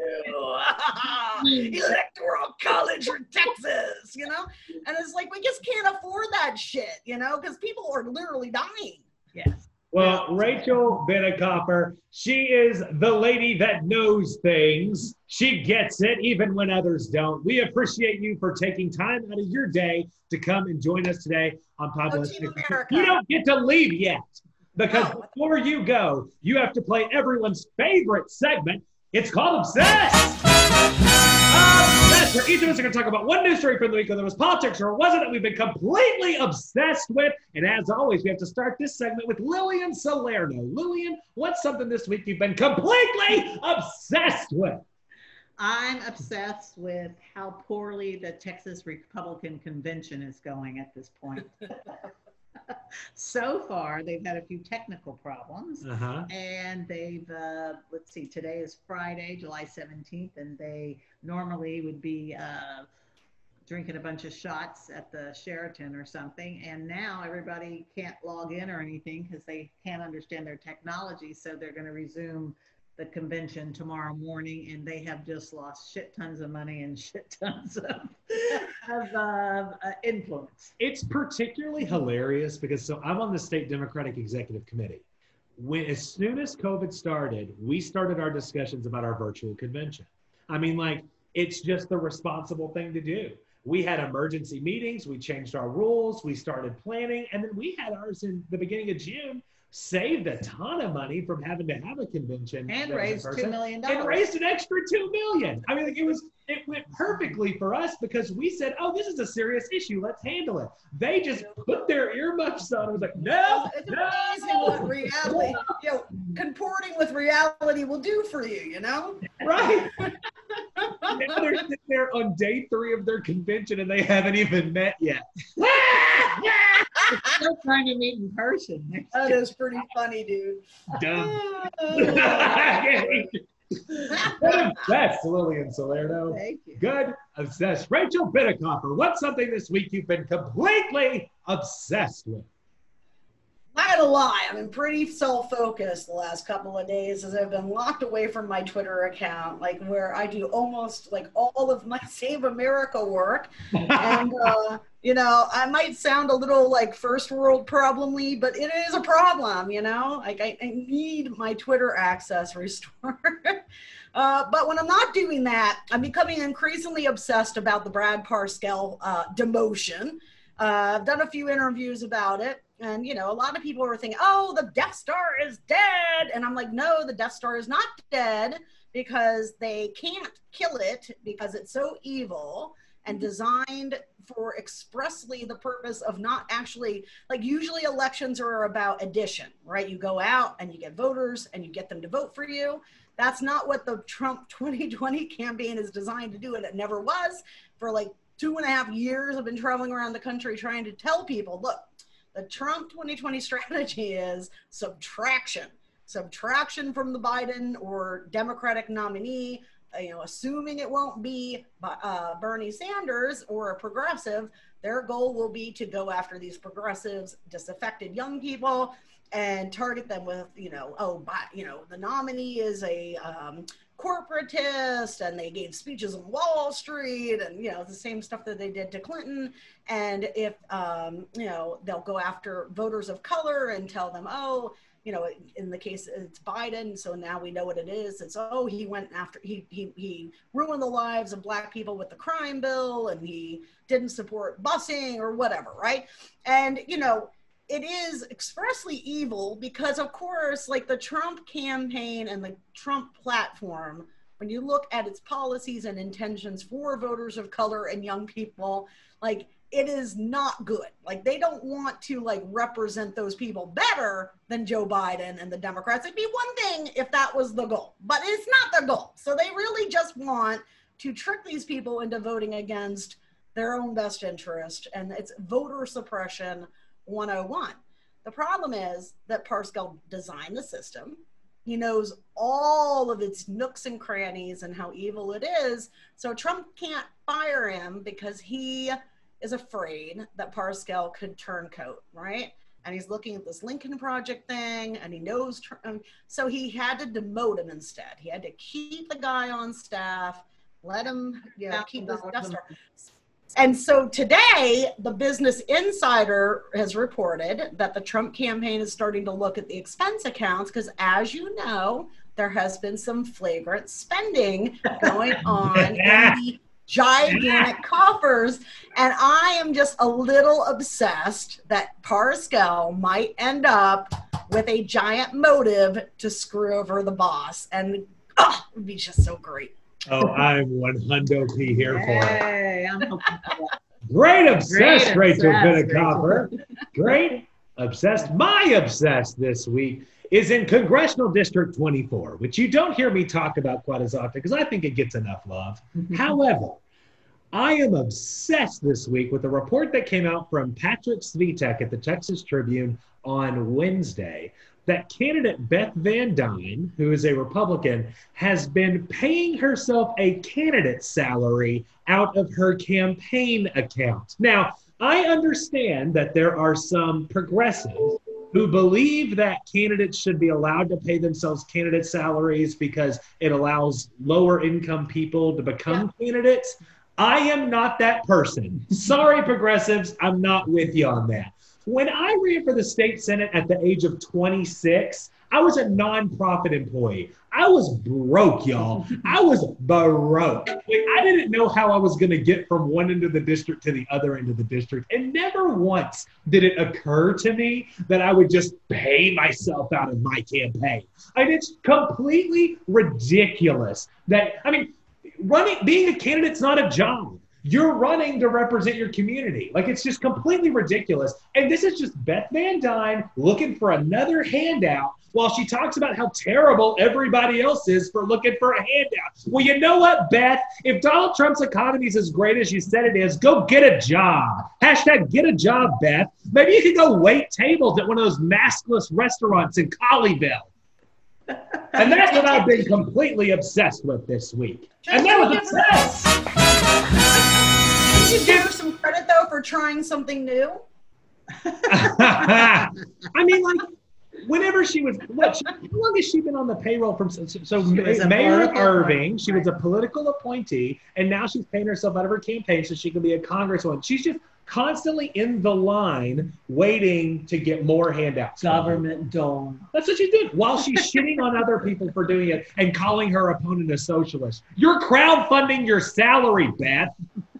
Electoral College for Texas, you know? And it's like, we just can't afford that shit, you know? Because people are literally dying. yes, Well, Rachel Binnenkofer, she is the lady that knows things. She gets it, even when others don't. We appreciate you for taking time out of your day to come and join us today on Pablo. Team America. You don't get to leave yet, because Oh. before you go, you have to play everyone's favorite segment. It's called Obsessed. Obsessed, where each of us are going to talk about one news story from the week, whether it was politics or was it that we've been completely obsessed with. And as always, we have to start this segment with Lillian Salerno. Lillian, what's something this week you've been completely obsessed with? I'm obsessed with how poorly the Texas Republican Convention is going at this point. So far, they've had a few technical problems, Uh-huh. and they've, uh, let's see, today is Friday, July seventeenth, and they normally would be uh, drinking a bunch of shots at the Sheraton or something, and now everybody can't log in or anything because they can't understand their technology, so they're going to resume the convention tomorrow morning, and they have just lost shit tons of money and shit tons of, of uh, uh, influence. It's particularly hilarious because so I'm on the state Democratic Executive Committee. When as soon as COVID started, we started our discussions about our virtual convention. I mean, like, it's just the responsible thing to do. We had emergency meetings, we changed our rules, we started planning, and then we had ours in the beginning of June. Saved a ton of money from having to have a convention And that was in raised person, two million and dollars. raised an extra two million. I mean, like, it was it went perfectly for us because we said, "Oh, this is a serious issue. Let's handle it." They just put their earmuffs on and was like, "No, It's no." amazing what reality, you know, comporting with reality will do for you, you know? Right. Now they're sitting there on day three of their convention and they haven't even met yet. Still trying to meet in person. That is pretty funny, dude. Dumb. Good obsessed, Lillian Salerno. Thank you. Good obsessed. Rachel Binnenkofer, what's something this week you've been completely obsessed with? Not gonna lie, I've been pretty self-focused the last couple of days as I've been locked away from my Twitter account, like where I do almost like all of my Save America work. And, uh, you know, I might sound a little like first world problemly, but it is a problem, you know? Like I, I need my Twitter access restored. Uh, but when I'm not doing that, I'm becoming increasingly obsessed about the Brad Parscale uh, demotion. Uh, I've done a few interviews about it. And, you know, a lot of people are thinking, oh, the Death Star is dead. And I'm like, no, the Death Star is not dead because they can't kill it because it's so evil and designed for expressly the purpose of not actually, like usually elections are about addition, right? You go out and you get voters and you get them to vote for you. That's not what the Trump twenty twenty campaign is designed to do. And it never was. For like two and a half years, I've been traveling around the country trying to tell people, look, the Trump twenty twenty strategy is subtraction. Subtraction from the Biden or Democratic nominee, uh, you know, assuming it won't be uh, Bernie Sanders or a progressive, their goal will be to go after these progressives, disaffected young people, and target them with, you know, oh, but, you know, the nominee is a um, corporatist and they gave speeches on Wall Street and, you know, the same stuff that they did to Clinton. And if, um, you know, they'll go after voters of color and tell them, oh, you know, in the case it's Biden, so now we know what it is. It's, oh, he went after, he, he, he ruined the lives of Black people with the crime bill and he didn't support busing or whatever, right? And, you know, it is expressly evil because, of course, like the Trump campaign and the Trump platform, when you look at its policies and intentions for voters of color and young people, like it is not good. Like they don't want to like represent those people better than Joe Biden and the Democrats. It'd be one thing if that was the goal, but it's not the goal. So they really just want to trick these people into voting against their own best interest. And it's voter suppression one oh one. The problem is that Parscale designed the system. He knows all of its nooks and crannies and how evil it is. So Trump can't fire him because he is afraid that Parscale could turncoat, right? And he's looking at this Lincoln Project thing and he knows, um, so he had to demote him instead. He had to keep the guy on staff, let him, you know, keep his Death Star. And so today, the Business Insider has reported that the Trump campaign is starting to look at the expense accounts because, as you know, there has been some flagrant spending going on in the gigantic coffers. And I am just a little obsessed that Parscale might end up with a giant motive to screw over the boss. And oh, it would be just so great. Oh, I'm one hundred p here for it. Hey, I'm hoping for that. Great obsessed, Great Rachel obsessed, Binnenkofer. Great obsessed. My obsessed this week is in Congressional District twenty-four, which you don't hear me talk about quite as often because I think it gets enough love. However, I am obsessed this week with a report that came out from Patrick Svitek at the Texas Tribune on Wednesday that candidate Beth Van Duyne, who is a Republican, has been paying herself a candidate salary out of her campaign account. Now, I understand that there are some progressives who believe that candidates should be allowed to pay themselves candidate salaries because it allows lower income people to become yeah. candidates. I am not that person. Sorry, progressives, I'm not with you on that. When I ran for the state senate at the age of twenty-six, I was a nonprofit employee. I was broke, y'all. I was broke. Like, I didn't know how I was going to get from one end of the district to the other end of the district. And never once did it occur to me that I would just pay myself out of my campaign. I mean, it's completely ridiculous that, I mean, running, being a candidate's not a job. You're running to represent your community. Like, it's just completely ridiculous. And this is just Beth Van Duyne looking for another handout while she talks about how terrible everybody else is for looking for a handout. Well, you know what, Beth? If Donald Trump's economy is as great as you said it is, go get a job. Hashtag get a job, Beth. Maybe you could go wait tables at one of those maskless restaurants in Colleyville. And that's what I've been completely obsessed with this week. And that was obsessed. Did you give her some credit, though, for trying something new? I mean, like, whenever she was, what, she, how long has she been on the payroll from, so, so Mayor Irving, she was a political appointee, and now she's paying herself out of her campaign so she can be a congresswoman. She's just constantly in the line waiting to get more handouts. Government dome. That's what she did while she's shitting on other people for doing it and calling her opponent a socialist. You're crowdfunding your salary, Beth.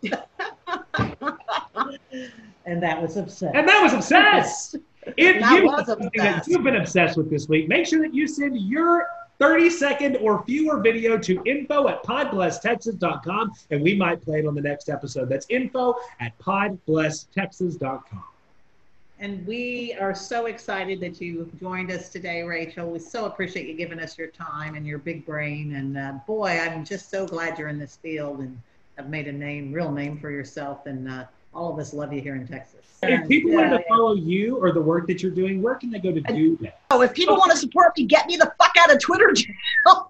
And that was obsessed. And that was obsessed. If That you was have something obsessed. that you've been obsessed with this week, make sure that you send your thirty second or fewer video to info at pod bless texas dot com, and we might play it on the next episode. That's info at pod bless texas dot com. And we are so excited that you joined us today, Rachel. We so appreciate you giving us your time and your big brain. And uh, boy, I'm just so glad you're in this field and have made a name, real name for yourself. And uh, all of us love you here in Texas. If people Yeah, want to yeah. follow you or the work that you're doing, where can they go to do that? Oh, if people want to support me, get me the fuck out of Twitter jail.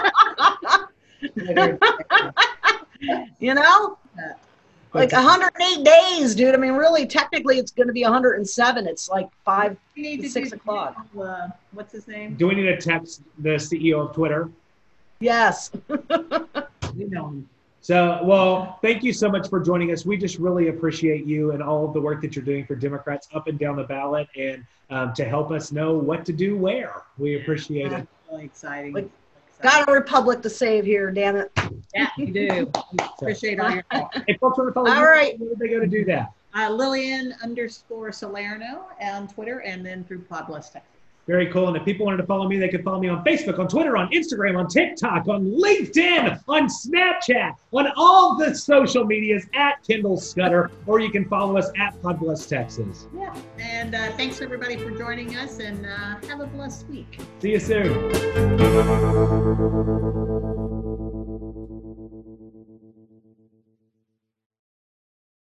You know? Like one hundred eight days, dude. I mean, really, technically, it's going to be one hundred seven. It's like five, You need to six do- o'clock. Uh, what's his name? Do we need to text the C E O of Twitter? Yes. You know him. So, well, thank you so much for joining us. We just really appreciate you and all of the work that you're doing for Democrats up and down the ballot and um, to help us know what to do where. We appreciate it. Really exciting. Like, Exciting. Got a republic to save here, damn it. Yeah, you do. We appreciate all your help. If folks want to follow All you, right. where do they go to do that? Uh, Lillian underscore Salerno on Twitter and then through Pod Bless Texas. Very cool. And if people wanted to follow me, they could follow me on Facebook, on Twitter, on Instagram, on TikTok, on LinkedIn, on Snapchat, on all the social medias at Kendall Scudder, or you can follow us at Pod Bless Texas. Yeah. And uh, thanks everybody for joining us and uh, have a blessed week. See you soon.